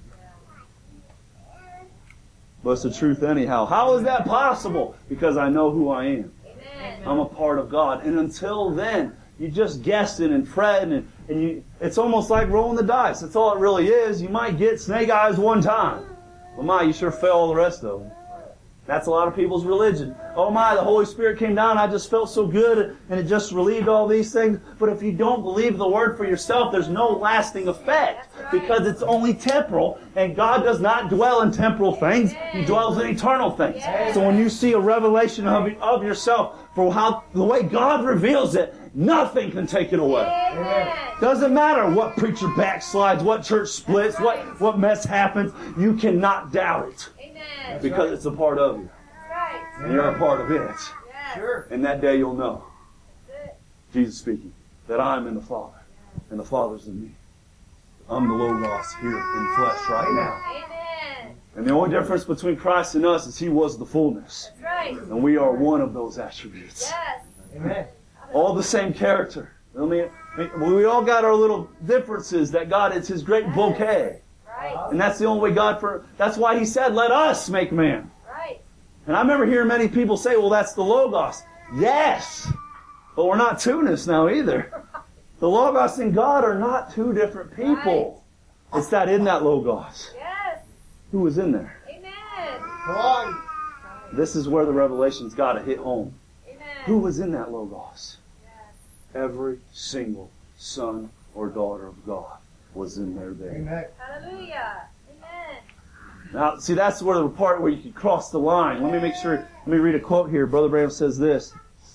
But it's the truth anyhow. How is that possible? Because I know who I am. Amen. I'm a part of God. And until then, you're just guessing and fretting. And, and you, it's almost like rolling the dice. That's all it really is. You might get snake eyes one time. But my, you sure fail all the rest of them. That's a lot of people's religion. Oh my, the Holy Spirit came down, I just felt so good, and it just relieved all these things. But if you don't believe the Word for yourself, there's no lasting effect. Because it's only temporal, and God does not dwell in temporal things. He dwells in eternal things. So when you see a revelation of, of yourself, for how the way God reveals it, nothing can take it away. Amen. Doesn't matter what preacher backslides, what church splits, what, what mess happens, you cannot doubt it. Amen. Because it's a part of you. That's right. And you're a part of it. Yes. Sure. And that day you'll know, That's it. Jesus speaking, that I'm in the Father, and the Father's in me. I'm the Logos here in flesh right now. Amen. And the only difference between Christ and us is He was the fullness. That's right. And we are one of those attributes. Yes. Amen. All the same character. I mean, we all got our little differences that God is His great bouquet. Right. And that's the only way God for, that's why He said, let us make man. Right. And I remember hearing many people say, well, that's the Logos. Yes. But we're not two-ness now either. The Logos and God are not two different people. It's that in that Logos. Yes. Who was in there? Amen. Come on. This is where the revelation's got to hit home. Amen. Who was in that Logos? Yes. Every single son or daughter of God was in there there. Amen. Hallelujah. Amen. Now, see, that's where the part where you can cross the line. Let me make sure, let me read a quote here. Brother Branham says this.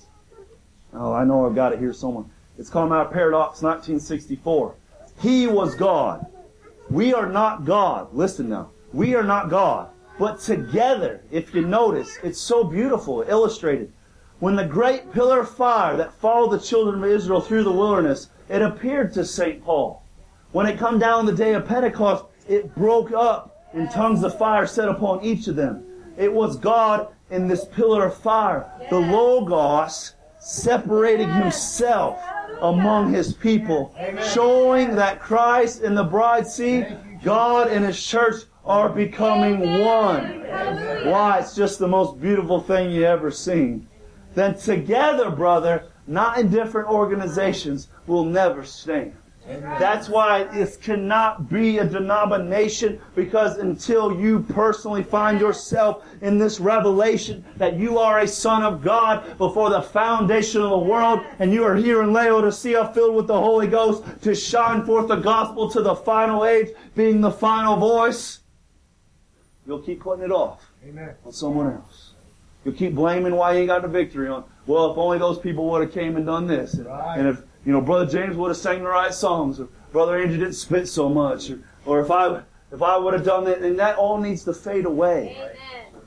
Oh, I know I've got it here somewhere. It's called Our Paradox, nineteen sixty-four. He was God. We are not God. Listen now. We are not God. But together, if you notice, it's so beautiful, illustrated. When the great pillar of fire that followed the children of Israel through the wilderness, it appeared to Saint Paul. When it come down the day of Pentecost, it broke up in tongues of fire set upon each of them. It was God in this pillar of fire. The Logos separating Himself among His people, showing that Christ and the bride, see, God and His church are becoming one. Why? It's just the most beautiful thing you ever seen. Then together, brother, not in different organizations, will never stand. That's why it cannot be a denomination, because until you personally find yourself in this revelation that you are a son of God before the foundation of the world, and you are here in Laodicea filled with the Holy Ghost to shine forth the gospel to the final age, being the final voice, you'll keep putting it off Amen. on someone else. You'll keep blaming why you ain't got the victory on, well, if only those people would have came and done this. And, Right. and if, you know, Brother James would have sang the right songs, or Brother Andrew didn't spit so much, or, or if I if I would have done that, and that all needs to fade away. Amen.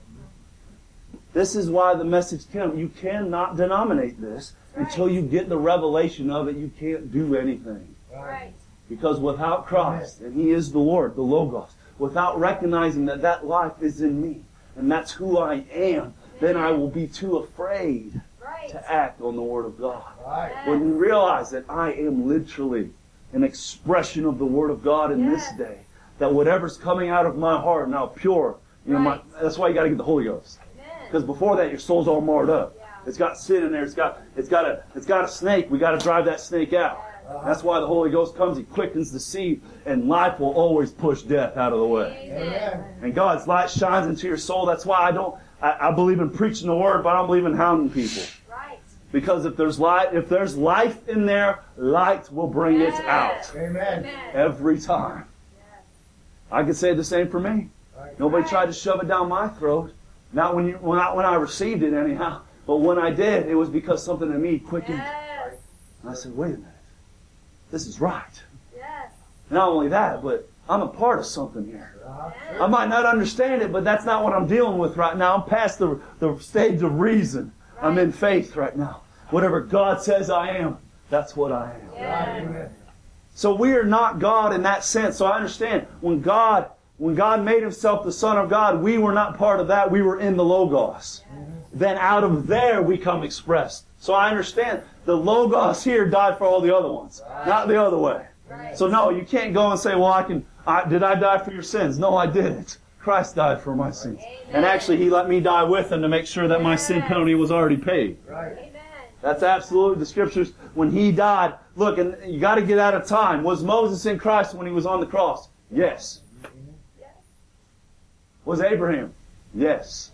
This is why the message came. You cannot denominate this until you get the revelation of it. You can't do anything. Right. Because without Christ, and He is the Lord, the Logos, without recognizing that that life is in me, and that's who I am, then I will be too afraid Right. to act on the Word of God. Right. When you realize that I am literally an expression of the Word of God in this Yes. day, that whatever's coming out of my heart now pure, you know, my, Right. that's why you got to get the Holy Ghost. Amen. Because before that, your soul's all marred up. Yeah. It's got sin in there. It's got it's got a it's got a snake. We got to drive that snake out. Yes. That's why the Holy Ghost comes. He quickens the seed, and life will always push death out of the way. Amen. And God's light shines into your soul. That's why I don't. I, I believe in preaching the Word, but I don't believe in hounding people. Right. Because if there's light, if there's life in there, light will bring it out Amen. Amen. every time. Yes. I could say the same for me. Right. Nobody tried to shove it down my throat. Not when you, not when I received it, anyhow. But when I did, it was because something in me quickened. Yes. And I said, "Wait a minute, this is right." Yes. Not only that, but I'm a part of something here. Uh-huh. I might not understand it, but that's not what I'm dealing with right now. I'm past the the stage of reason. I'm in faith right now. Whatever God says I am, that's what I am. Yes. Amen. So we are not God in that sense. So I understand when God, when God made Himself the Son of God, we were not part of that. We were in the Logos. Then out of there we come expressed. So I understand the Logos here died for all the other ones, not the other way. Right. So no, you can't go and say, well, I can, I, did I die for your sins? No, I didn't. Christ died for my sins. And actually He let me die with Him to make sure that my sin penalty was already paid. Right. Amen. That's absolutely the Scriptures. When He died, look, and you got to get out of time. Was Moses in Christ when he was on the cross? Yes. Yes. Was Abraham? Yes.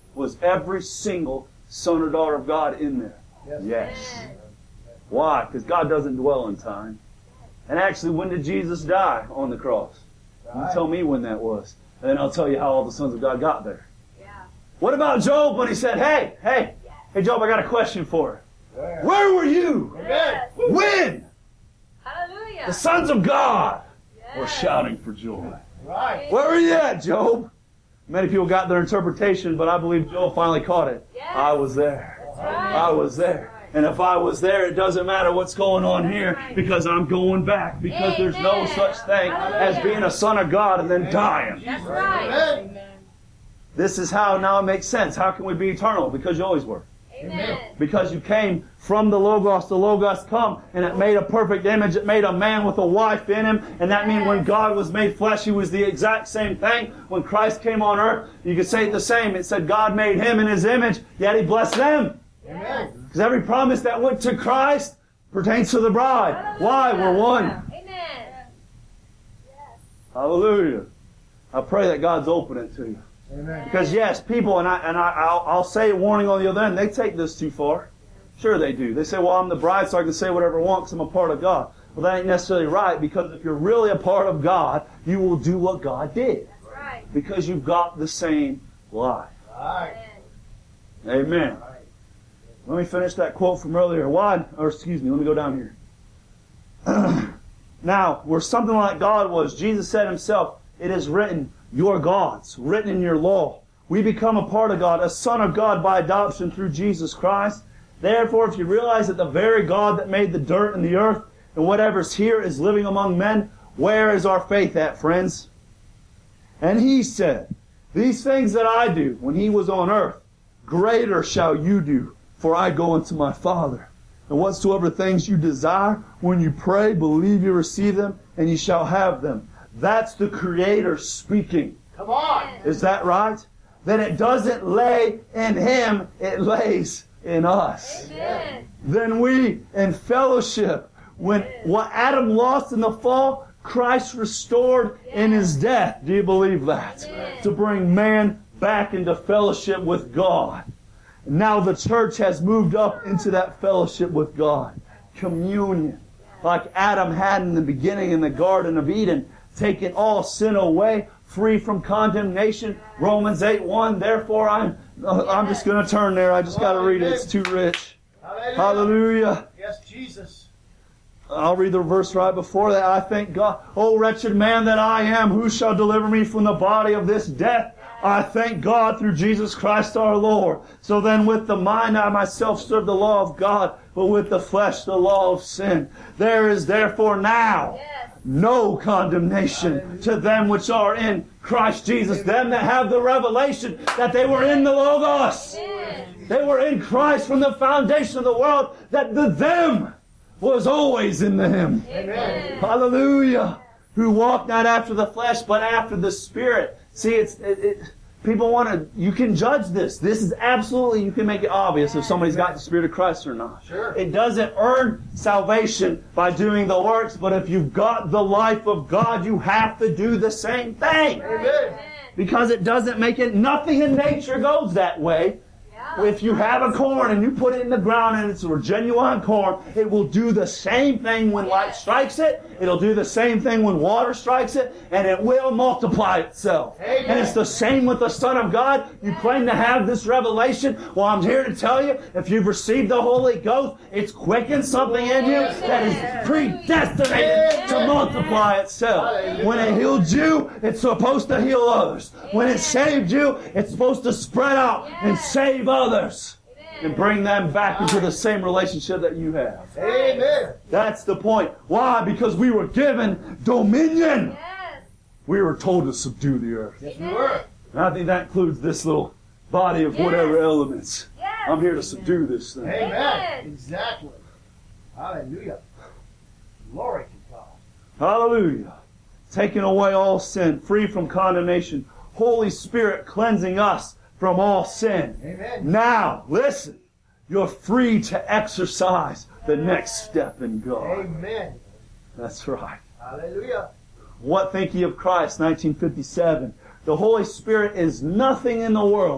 Was every single son or daughter of God in there? Yes. Yes. Amen. Why? Because God doesn't dwell in time. And actually, when did Jesus die on the cross? You Right. tell me when that was. And then I'll tell you how all the sons of God got there. Yeah. What about Job when he said, hey, hey, hey Job, I got a question for you. Where? Where were you? Amen. Yes. When Hallelujah. the sons of God Yes. were shouting for joy? Right. Where were you at, Job? Many people got their interpretation, but I believe Job finally caught it. Yes. I was there. That's right. I was there. And if I was there, it doesn't matter what's going on here because I'm going back. Because there's no Amen. such thing as being a son of God and then dying. That's right. Amen. This is how now it makes sense. How can we be eternal? Because you always were. Amen. Because you came from the Logos, the Logos come, and it made a perfect image. It made a man with a wife in him. And that means when God was made flesh, he was the exact same thing. When Christ came on earth, you could say it the same. It said God made him in his image, yet he blessed them. Amen. Because every promise that went to Christ pertains to the bride. Why? We're one. Amen. Yes. Hallelujah. I pray that God's open it to you. Amen. Because yes, people, and I and I, I'll, I'll say warning on the other end, they take this too far. Sure they do. They say, well, I'm the bride, so I can say whatever I want because I'm a part of God. Well, that ain't necessarily right, because if you're really a part of God, you will do what God did. That's right. Because you've got the same life. Right. Amen. Amen. Right. Let me finish that quote from earlier. Why? Or excuse me, let me go down here. Now, where something like God was, Jesus said himself, it is written, your gods, written in your law. We become a part of God, a son of God by adoption through Jesus Christ. Therefore, if you realize that the very God that made the dirt and the earth and whatever's here is living among men, where is our faith at, friends? And he said, these things that I do when he was on earth, greater shall you do, for I go unto my Father. And whatsoever things you desire, when you pray, believe you receive them, and you shall have them. That's the Creator speaking. Come on. Is that right? Then it doesn't lay in him, it lays in us. Amen. Then we, in fellowship, when what Adam lost in the fall, Christ restored in his death. Do you believe that? Amen. To bring man back into fellowship with God. Now the church has moved up into that fellowship with God. Communion. Like Adam had in the beginning in the Garden of Eden. Taking all sin away, free from condemnation. Romans eight one. Therefore I'm, uh, I'm just going to turn there. I just got to read it. It's too rich. Hallelujah. Hallelujah. Yes, Jesus. I'll read the verse right before that. I thank God. O wretched man that I am, who shall deliver me from the body of this death? I thank God through Jesus Christ our Lord. So then with the mind I myself serve the law of God, but with the flesh the law of sin. There is therefore now Yes. no condemnation to them which are in Christ Jesus, them that have the revelation that they were in the Logos. Amen. They were in Christ from the foundation of the world, that the them was always in the him. Amen. Hallelujah. Who walk not after the flesh, but after the Spirit. See, it's it, it, people want to, you can judge this. This is absolutely, you can make it obvious if somebody's got the Spirit of Christ or not. Sure. It doesn't earn salvation by doing the works, but if you've got the life of God, you have to do the same thing. Amen. Because it doesn't make it, nothing in nature goes that way. If you have a corn and you put it in the ground and it's a genuine corn, it will do the same thing when light strikes it. It'll do the same thing when water strikes it, and it will multiply itself. Amen. And it's the same with the Son of God. You claim to have this revelation. Well, I'm here to tell you, if you've received the Holy Ghost, it's quickened something in you that is predestinated to multiply itself. When it healed you, it's supposed to heal others. When it saved you, it's supposed to spread out and save others and bring them back into the same relationship that you have. Amen. That's the point. Why? Because we were given dominion. Yes. We were told to subdue the earth. Yes, we were. And I think that includes this little body of whatever elements. Yes. I'm here to subdue this thing. Amen. Amen. Exactly. Hallelujah. Glory to God. Hallelujah. Taking away all sin, free from condemnation. Holy Spirit cleansing us from all sin. Amen. Now, listen. You're free to exercise the next step in God. Amen. That's right. Hallelujah. What think ye of Christ, nineteen fifty-seven? The Holy Spirit is nothing in the world,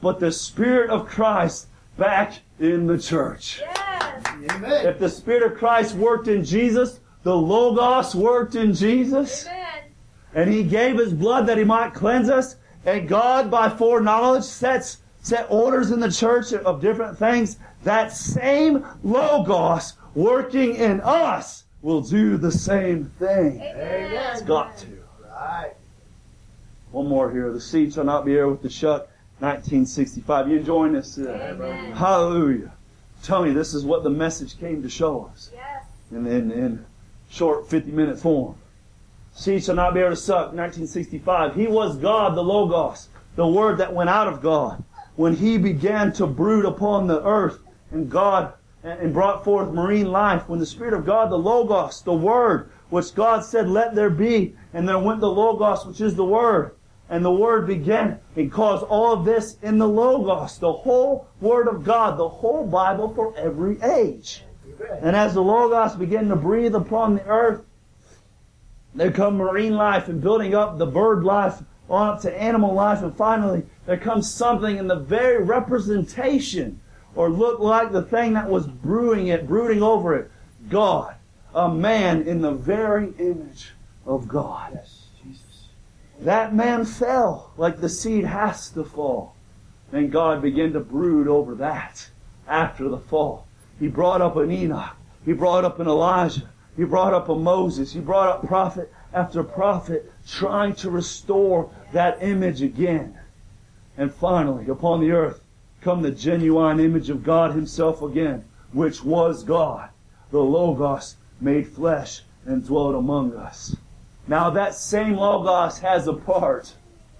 but the Spirit of Christ back in the church. Yes. Amen. If the Spirit of Christ worked in Jesus, the Logos worked in Jesus, Amen. and He gave His blood that He might cleanse us, and God by foreknowledge sets set orders in the church of different things, that same Logos working in us will do the same thing. Amen. It's got to. Right. One more here. The seed shall not be heir with the shuck. nineteen sixty-five. You enjoying this? Uh, Amen. hallelujah. Tell me, this is what the message came to show us. Yes. In, in, in short fifty-minute form. Seed shall not be able to suck. nineteen sixty-five. He was God, the Logos, the Word that went out of God. When He began to brood upon the earth, and God and brought forth marine life, when the Spirit of God, the Logos, the Word, which God said, let there be, and there went the Logos, which is the Word. And the Word began and caused all of this in the Logos, the whole Word of God, the whole Bible for every age. And as the Logos began to breathe upon the earth, there come marine life and building up the bird life on up to animal life, and finally there comes something in the very representation, or look like the thing that was brewing it, brooding over it, God, a man in the very image of God. Yes, Jesus. That man fell like the seed has to fall. And God began to brood over that after the fall. He brought up an Enoch. He brought up an Elijah. He brought up a Moses. He brought up prophet after prophet, trying to restore that image again. And finally, upon the earth, come the genuine image of God Himself again, which was God, the Logos made flesh and dwelt among us. Now that same Logos has a part.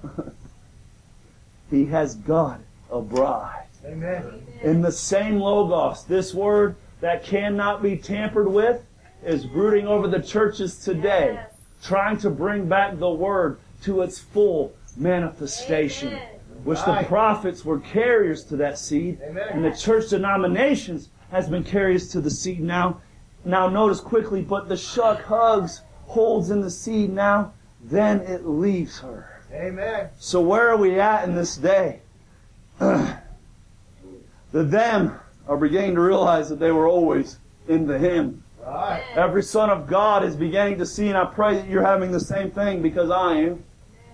He has got a bride. Amen. In the same Logos, this word that cannot be tampered with is brooding over the churches today, Yes. trying to bring back the word to its full manifestation. Amen. Which the Right. prophets were carriers to that seed, Amen. and the church denominations has been carriers to the seed now. Now notice quickly, but the shuck hugs, holds in the seed now, then it leaves her. Amen. So where are we at in this day? The them are beginning to realize that they were always in the Him. Right. Every son of God is beginning to see, and I pray that you're having the same thing, because I am.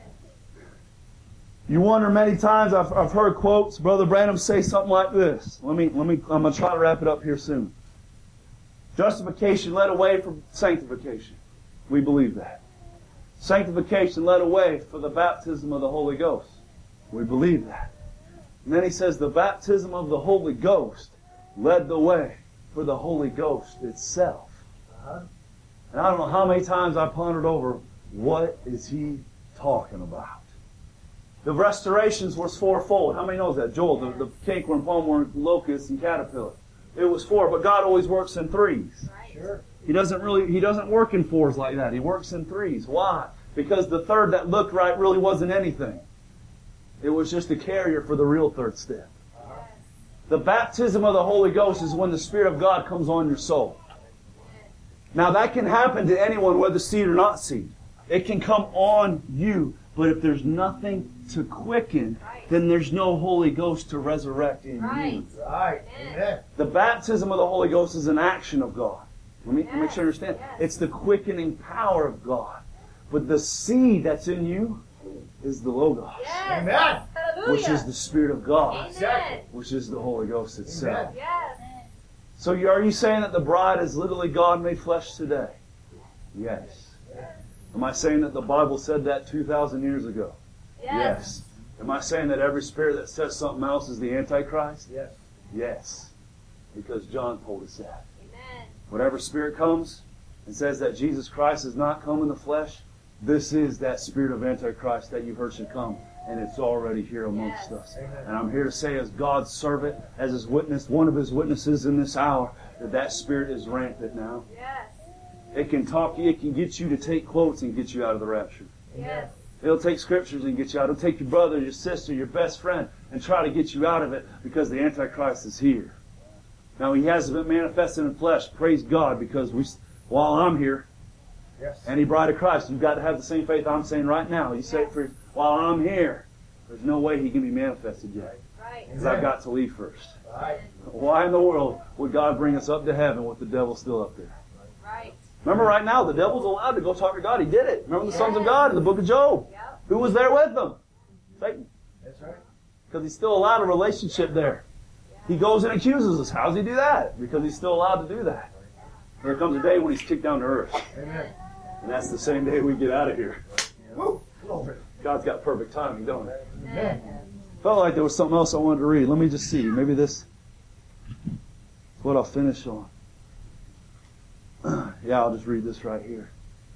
You wonder many times, I've, I've heard quotes, Brother Branham say something like this. Let me, let me, I'm going to try to wrap it up here soon. Justification led away from sanctification. We believe that. Sanctification led away for the baptism of the Holy Ghost. We believe that. And then he says the baptism of the Holy Ghost led the way for the Holy Ghost itself. Uh-huh. And I don't know how many times I pondered over, what is he talking about? The restorations was fourfold. How many knows that? Joel, the, the cakeworm, palmworm, locust, and caterpillar. It was four, but God always works in threes. Sure. He doesn't really, He doesn't work in fours like that. He works in threes. Why? Because the third that looked right really wasn't anything. It was just a carrier for the real third step. The baptism of the Holy Ghost is when the Spirit of God comes on your soul. Now that can happen to anyone, whether seed or not seed. It can come on you. But if there's nothing to quicken, then there's no Holy Ghost to resurrect in Right. you. Right. Amen. The baptism of the Holy Ghost is an action of God. Let me Yes. make sure you understand. Yes. It's the quickening power of God. But the seed that's in you is the Logos, Yes. Amen. Hallelujah. which is the Spirit of God, Amen. which is the Holy Ghost itself. Amen. Yes. So you, are you saying that the bride is literally God made flesh today? Yes. Am I saying that the Bible said that two thousand years ago? Yes. Am I saying that every spirit that says something else is the Antichrist? Yes. Yes. Because John told us that. Amen. Whatever spirit comes and says that Jesus Christ has not come in the flesh, this is that spirit of Antichrist that you've heard should come. And it's already here amongst Yes. us. Amen. And I'm here to say as God's servant, as His witness, one of His witnesses in this hour, that that spirit is rampant now. Yes. It can talk you, it can get you to take quotes and get you out of the rapture. Yes. It'll take scriptures and get you out. It'll take your brother, your sister, your best friend, and try to get you out of it because the Antichrist is here. Now, he hasn't been manifested in flesh. Praise God, because we, while I'm here, Yes. any bride of Christ, you've got to have the same faith I'm saying right now. You say it for, while I'm here, there's no way he can be manifested yet. Right. Right. Because I've got to leave first. Right. Why in the world would God bring us up to heaven with the devil still up there? Right. Remember right now, the devil's allowed to go talk to God. He did it. Remember the sons of God in the book of Job? Yep. Who was there with them? Satan. That's right. Because he's still allowed a relationship there. He goes and accuses us. How does he do that? Because he's still allowed to do that. There comes a day when he's kicked down to earth. Amen. And that's the same day we get out of here. Woo. Glory. God's got perfect timing, don't he? Amen. Felt like there was something else I wanted to read. Let me just see. Maybe this is what I'll finish on. Yeah, I'll just read this right here.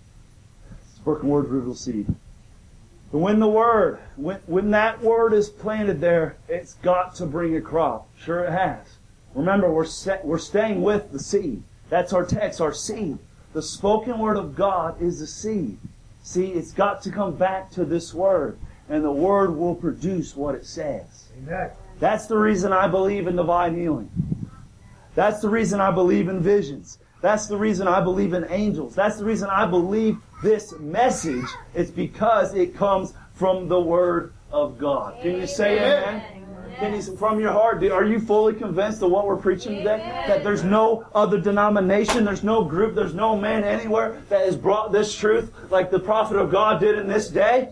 Spoken word, root of seed. But when the word, when, when that word is planted there, it's got to bring a crop. Sure it has. Remember, we're set, we're staying with the seed. That's our text, our seed. The spoken word of God is the seed. See, it's got to come back to this word, and the word will produce what it says. Amen. That's the reason I believe in divine healing. That's the reason I believe in visions. That's the reason I believe in angels. That's the reason I believe this message. It's because it comes from the Word of God. Can you say amen? Amen. Can you, from your heart, do- are you fully convinced of what we're preaching today? Amen. That there's no other denomination, there's no group, there's no man anywhere that has brought this truth like the prophet of God did in this day?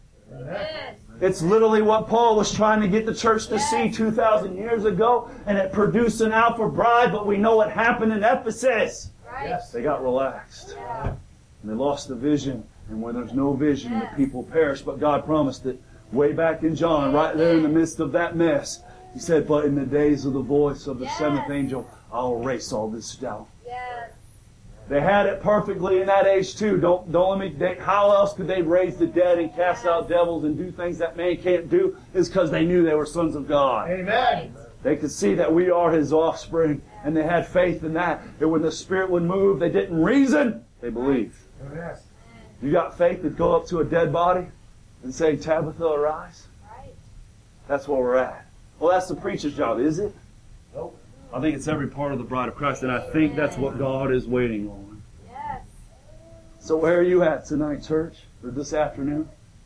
Amen. It's literally what Paul was trying to get the church to see two thousand years ago, and it produced an alpha bride, but we know what happened in Ephesus. Right. Yes. They got relaxed, Yeah. and they lost the vision, and when there's no vision, Yes. the people perish. But God promised it way back in John, right there in the midst of that mess. He said, but in the days of the voice of the Yes. seventh angel, I'll erase all this doubt. Yes. They had it perfectly in that age too. Don't don't let me. They, how else could they raise the dead and cast out devils and do things that man can't do? Is because they knew they were sons of God. Amen. They could see that we are His offspring, and they had faith in that. And when the Spirit would move, they didn't reason. They believed. Yes. You got faith to go up to a dead body and say, Tabitha, arise? Right. That's where we're at. Well, that's the preacher's job, is it? Nope. I think it's every part of the bride of Christ, and I think that's what God is waiting on. Yes. So where are you at tonight, church, or this afternoon?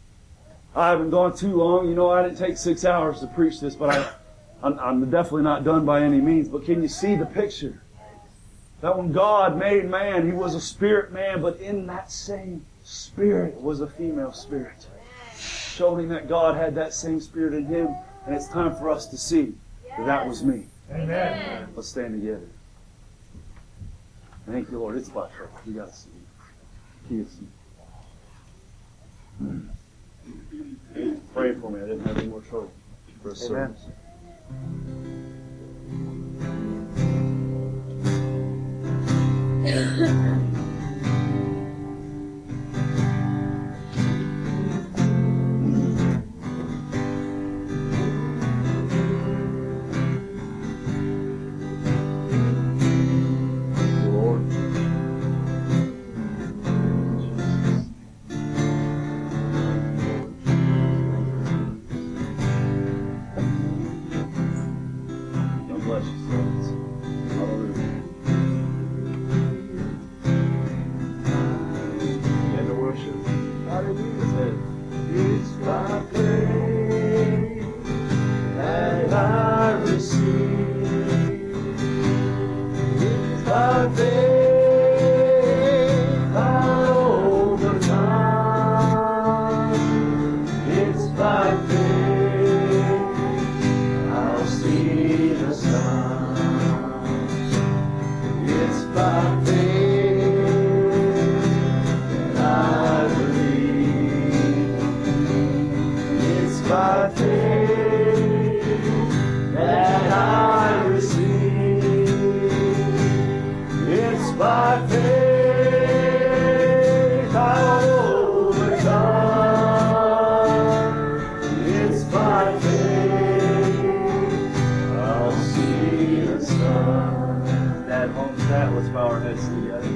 I haven't gone too long. You know, I didn't take six hours to preach this, but I, I'm, I'm definitely not done by any means. But can you see the picture? That when God made man, He was a spirit man, but in that same spirit was a female spirit. Showing that God had that same spirit in Him, and it's time for us to see that that was me. Amen. Let's stand together. Thank you, Lord. It's my faith. You got to see. Kids. Pray for me. I didn't have any more trouble for a service. Lord. God bless you, sons. Hallelujah. Begin to worship. Hallelujah. It's by faith that I receive. It's by faith I overcome. It's by faith I'll see the sun. It's by faith that I believe. It's by faith that I receive. It's by faith I overcome. It's by faith I'll see the sun. Dad, home stat, let's bow our heads together.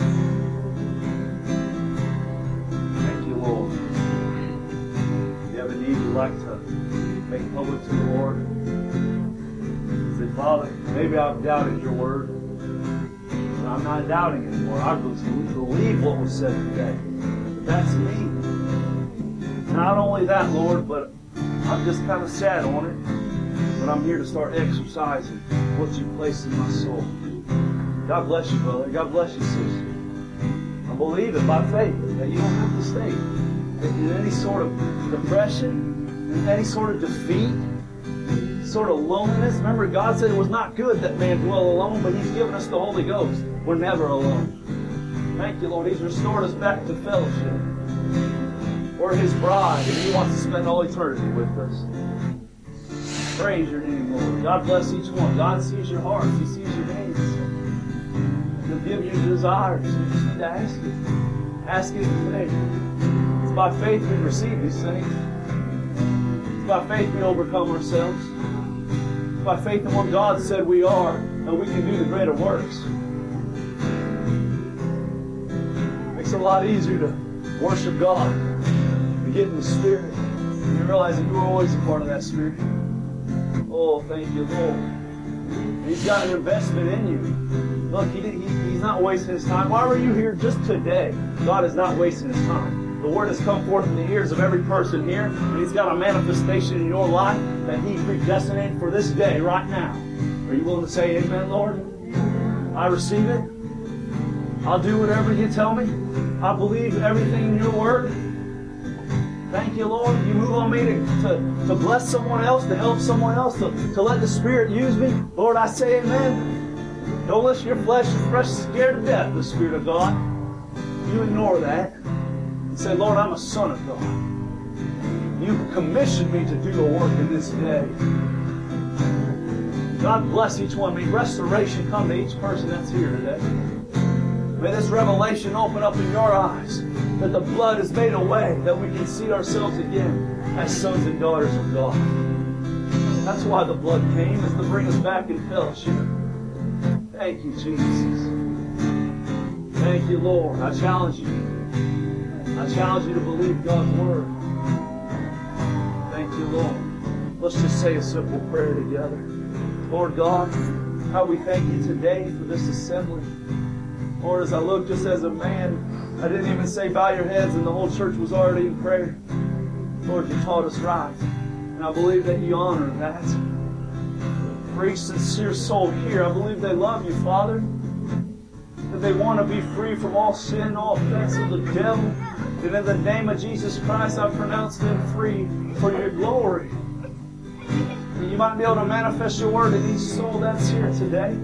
Thank you, Lord. If you have a need you'd like to make public to the Lord, say, Father, maybe I've doubted your word, but I'm not doubting anymore. I believe what was said today. But that's me. Not only that, Lord, but I'm just kind of sad on it. but I'm here to start exercising what you placed in my soul. God bless you, brother. God bless you, sister. I believe it by faith that you don't have to stay in any sort of depression, in any sort of defeat, sort of loneliness. Remember, God said it was not good that man dwell alone, but He's given us the Holy Ghost. We're never alone. Thank you, Lord. He's restored us back to fellowship. We're His bride, and He wants to spend all eternity with us. Praise your name, Lord. God bless each one. God sees your hearts. He sees your needs. He'll give you your desires. You just need to ask it. Ask it in faith. It's by faith we receive these things. It's by faith we overcome ourselves. It's by faith in what God said we are, and we can do the greater works. Makes it a lot easier to worship God, to get in the Spirit, and you realize that you are always a part of that Spirit. Oh, thank you, Lord. He's got an investment in you. Look, he, did, he He's not wasting His time. Why were you here just today? God is not wasting His time. The Word has come forth in the ears of every person here, and He's got a manifestation in your life that He predestinated for this day, right now. Are you willing to say amen, Lord? I receive it. I'll do whatever you tell me. I believe everything in your Word. Thank you, Lord. You move on me to, to, to bless someone else, to help someone else, to, to let the Spirit use me. Lord, I say amen. Don't listen to your flesh. Your flesh is scared to death, the Spirit of God. You ignore that and say, Lord, I'm a son of God. You commissioned me to do the work in this day. God bless each one. May restoration come to each person that's here today. May this revelation open up in your eyes, that the blood has made a way that we can see ourselves again as sons and daughters of God. That's why the blood came, is to bring us back in fellowship. Thank you, Jesus. Thank you, Lord. I challenge you. I challenge you to believe God's Word. Thank you, Lord. Let's just say a simple prayer together. Lord God, how we thank you today for this assembly. Lord, as I look just as a man, I didn't even say bow your heads and the whole church was already in prayer. Lord, you taught us right. And I believe that you honor that. For each sincere soul here, I believe they love you, Father. That they want to be free from all sin, all offense of the devil. And in the name of Jesus Christ, I pronounce them free for your glory. That you might be able to manifest your word in each soul that's here today.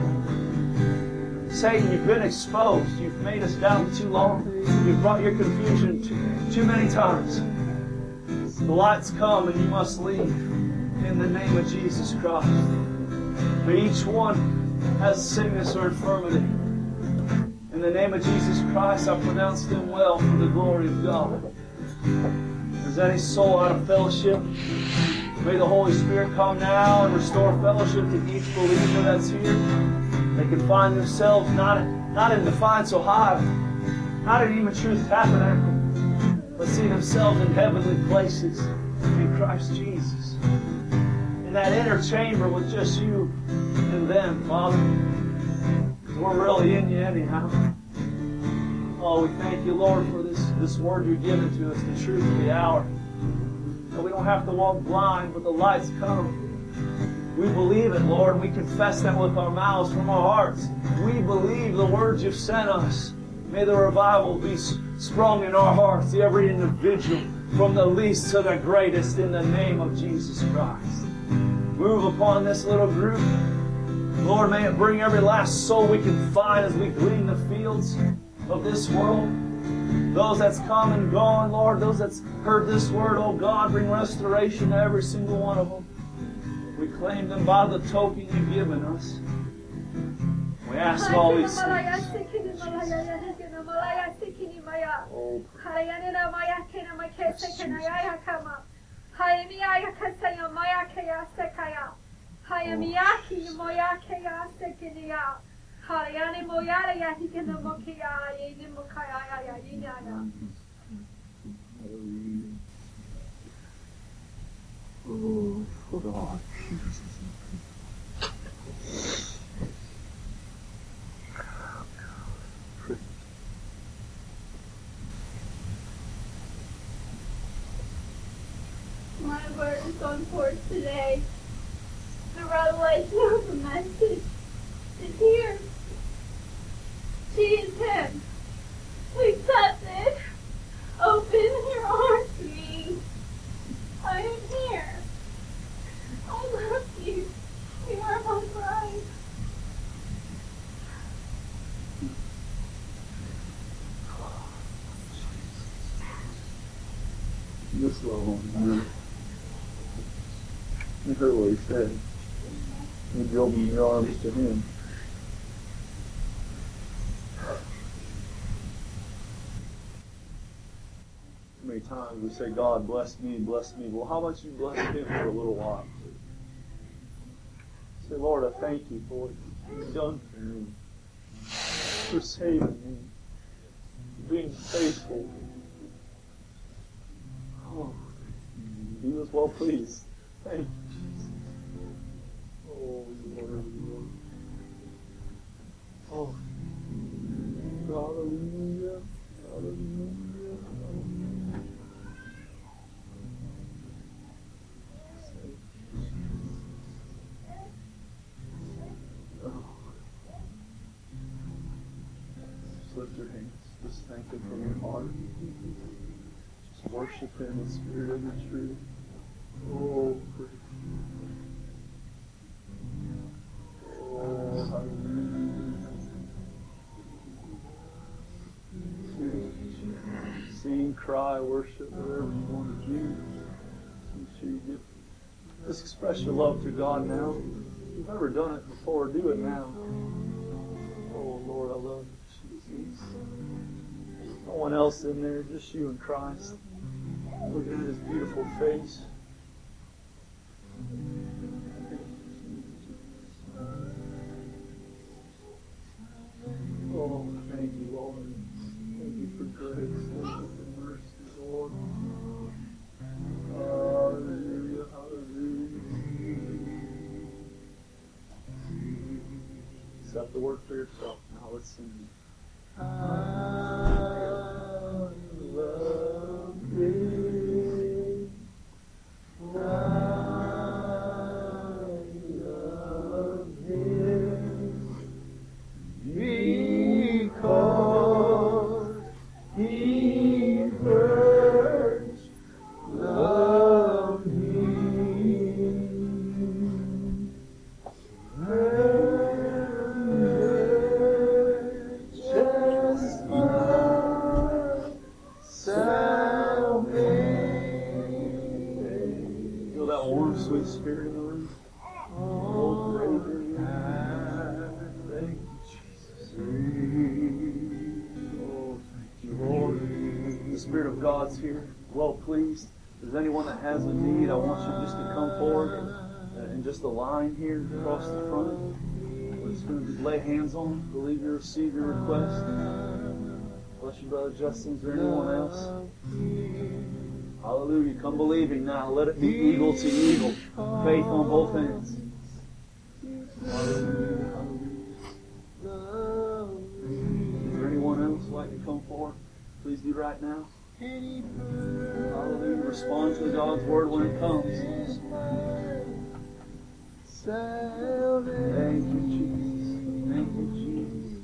Satan, you've been exposed. You've made us down too long. You've brought your confusion too, too many times. The lights come and you must leave in the name of Jesus Christ. May each one has sickness or infirmity. In the name of Jesus Christ, I pronounce them well for the glory of God. If there's any soul out of fellowship, may the Holy Spirit come now and restore fellowship to each believer that's here. They can find themselves not, not in Defiance, Ohio, not in Ema Truth Tabernacle, but see themselves in heavenly places in Christ Jesus. In that inner chamber with just you and them, Father. We're really in you anyhow. Oh, we thank you, Lord, for this, this word you're giving to us, the truth of the hour. That we don't have to walk blind, but the lights come. We believe it, Lord. We confess that with our mouths, from our hearts. We believe the words you've sent us. May the revival be sprung in our hearts, every individual, from the least to the greatest, in the name of Jesus Christ. Move upon this little group. Lord, may it bring every last soul we can find as we glean the fields of this world. Those that's come and gone, Lord, those that's heard this word, oh God, bring restoration to every single one of them. We claim them by the token you've given us. We ask all these things. Oh, God. My word is going forth today revelation of the message is here. She is him. Accept it. Open your arms to me. I am here. I love you. You are my bride. Just love him. You heard what he said. Would you open your arms to him? Too many times we say, God bless me, bless me. Well, how about you bless him for a little while? Say, Lord, I thank you for what you've done for me, for saving me, for being faithful. Oh, he was well pleased. Thank you, Jesus. Oh, Lord. Oh, hallelujah. Hallelujah. Hallelujah. Oh. Just lift your hands. Just thank him from your heart. Just worship him in spirit and in truth. Oh, praise. Oh, hallelujah. Sing, cry, worship, whatever you want to do. Make sure you get, just express your love to God now. If you've never done it before, do it now. Oh, Lord, I love you, Jesus. No one else in there, just you and Christ. Look at his beautiful face. Oh, thank you, Lord. Thank you for grace. Thank you for mercy, Lord. Hallelujah, hallelujah. Accept the word for yourself. Now let's sing. I love thee. I love him because he first loved me. Just my salvation. Feel that warm, sweet spirit in the room. Oh, great. Thank you, Jesus. Oh, thank you, Lord. The Spirit of God's here, well pleased. If there's anyone that has a need, I want you just to come forward and, and just a line here across the front. We're just going to lay hands on them. Believe you receive your request. Bless you, Brother Justin. Is there anyone else? Hallelujah. Come believing now. Let it be eagle to eagle. Faith on both ends. Hallelujah. Hallelujah. Is there anyone else who'd like to come forward? Please do right now. Hallelujah. Respond to God's word when it comes. Thank you, Jesus. Thank you, Jesus.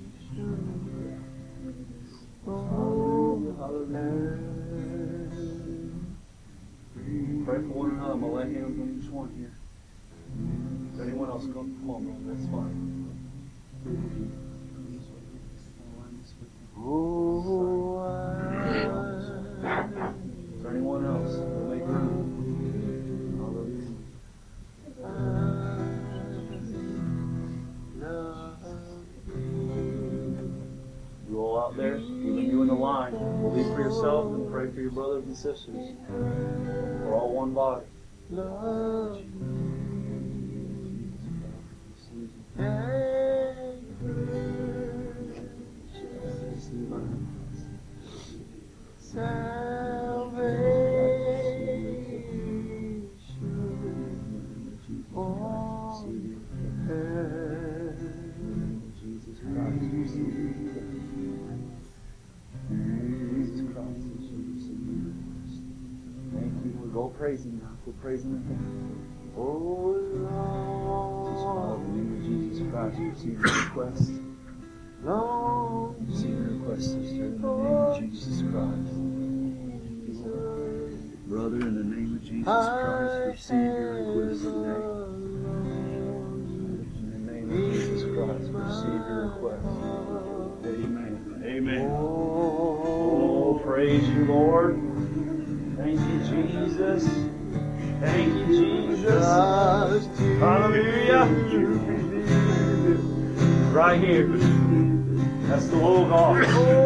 Hallelujah. Hallelujah. Pray for one another. I'm going to lay hands on each one here. If anyone else, come, come on, brother. That's fine. Oh, I... Is there anyone else? We'll make room. Hallelujah. You all out there, even you in the line, believe for yourself and pray for your brothers and sisters. We're all one body. Love. Salvation. Oh, Jesus Christ. Jesus Christ. Thank you. We'll go praising now. We'll praise Him again. Oh, Lord. Hallelujah, Jesus Christ, receive your request. Receive your request, sister, in the name of Jesus Christ. Brother, in the name of Jesus Christ, receive your request today. In the name of Jesus Christ, receive your request. Amen. Amen. Oh, praise you, Lord. Thank you, Jesus. Thank you, Jesus. Hallelujah. Right here. That's the Logos.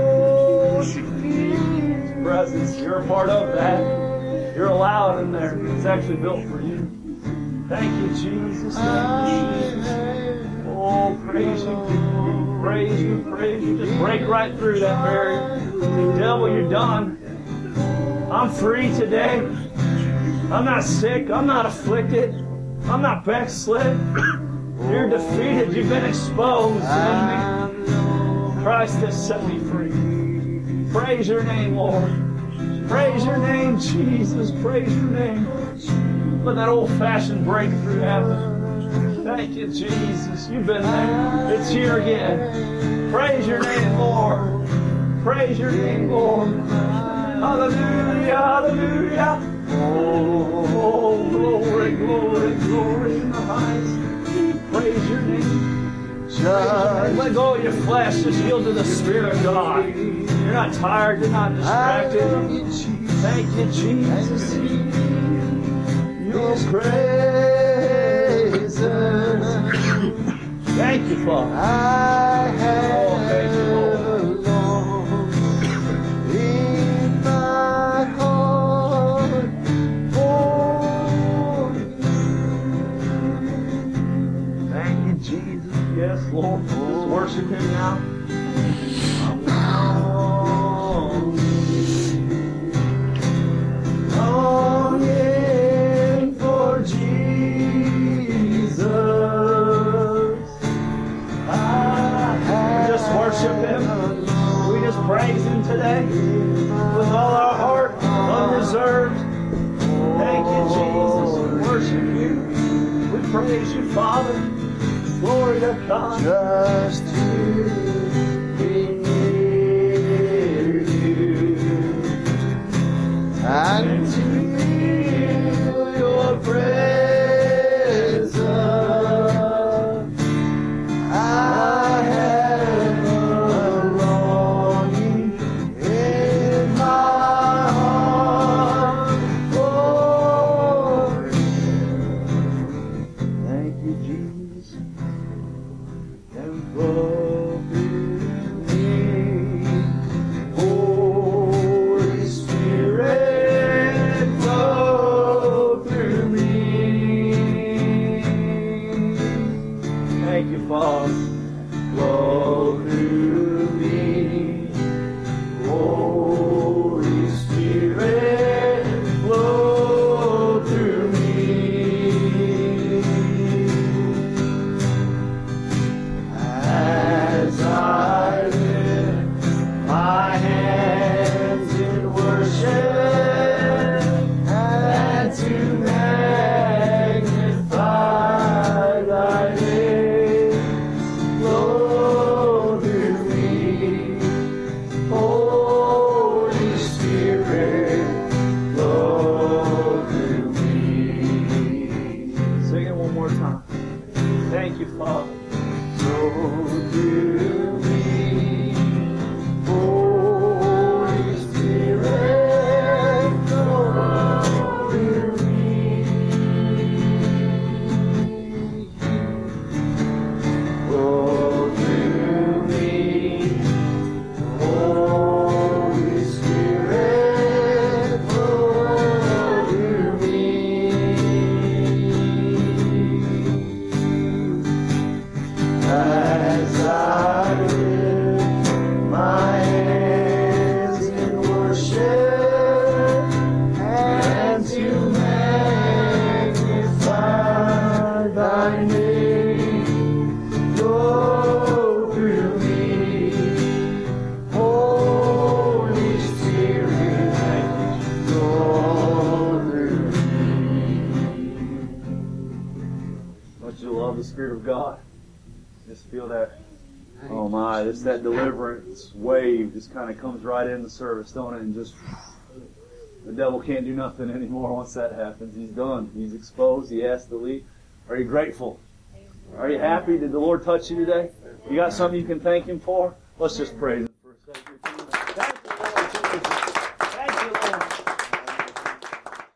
His presence. You're a part of that. You're allowed in there. It's actually built for you. Thank you, Jesus. Thank you, Jesus. Oh, praise you. Praise you, praise you. Just break right through that barrier. Devil, you're done. I'm free today. I'm not sick. I'm not afflicted. I'm not backslid. You're defeated. You've been exposed. Enemy. Christ has set me free. Praise your name, Lord. Praise your name, Jesus. Praise your name. Let that old-fashioned breakthrough happen. Thank you, Jesus. You've been there. It's here again. Praise your name, Lord. Praise your name, Lord. Hallelujah, hallelujah. Oh, glory, glory, glory in the highest. Praise your name. Just let go of your flesh. Just yield to the Spirit of God. You're not tired. You're not distracted. Thank you, Jesus. Your praise. Thank you, Father. I have oh, thank you, Lord. In my heart for you. Thank you, Jesus. Yes, Lord. Just worship Him now. Longing for Jesus. Worship Him. We just praise Him today with all our heart, unreserved. Thank you, Jesus. We worship you. We praise you, Father. Glory to God. Just to be near you and to feel your presence. I Oh you love the Spirit of God? Just feel that, oh my, just that deliverance wave just kind of comes right in the service, don't it? And just, the devil can't do nothing anymore once that happens. He's done. He's exposed. He has to leave. Are you grateful? Are you happy? Did the Lord touch you today? You got something you can thank Him for? Let's just praise Him.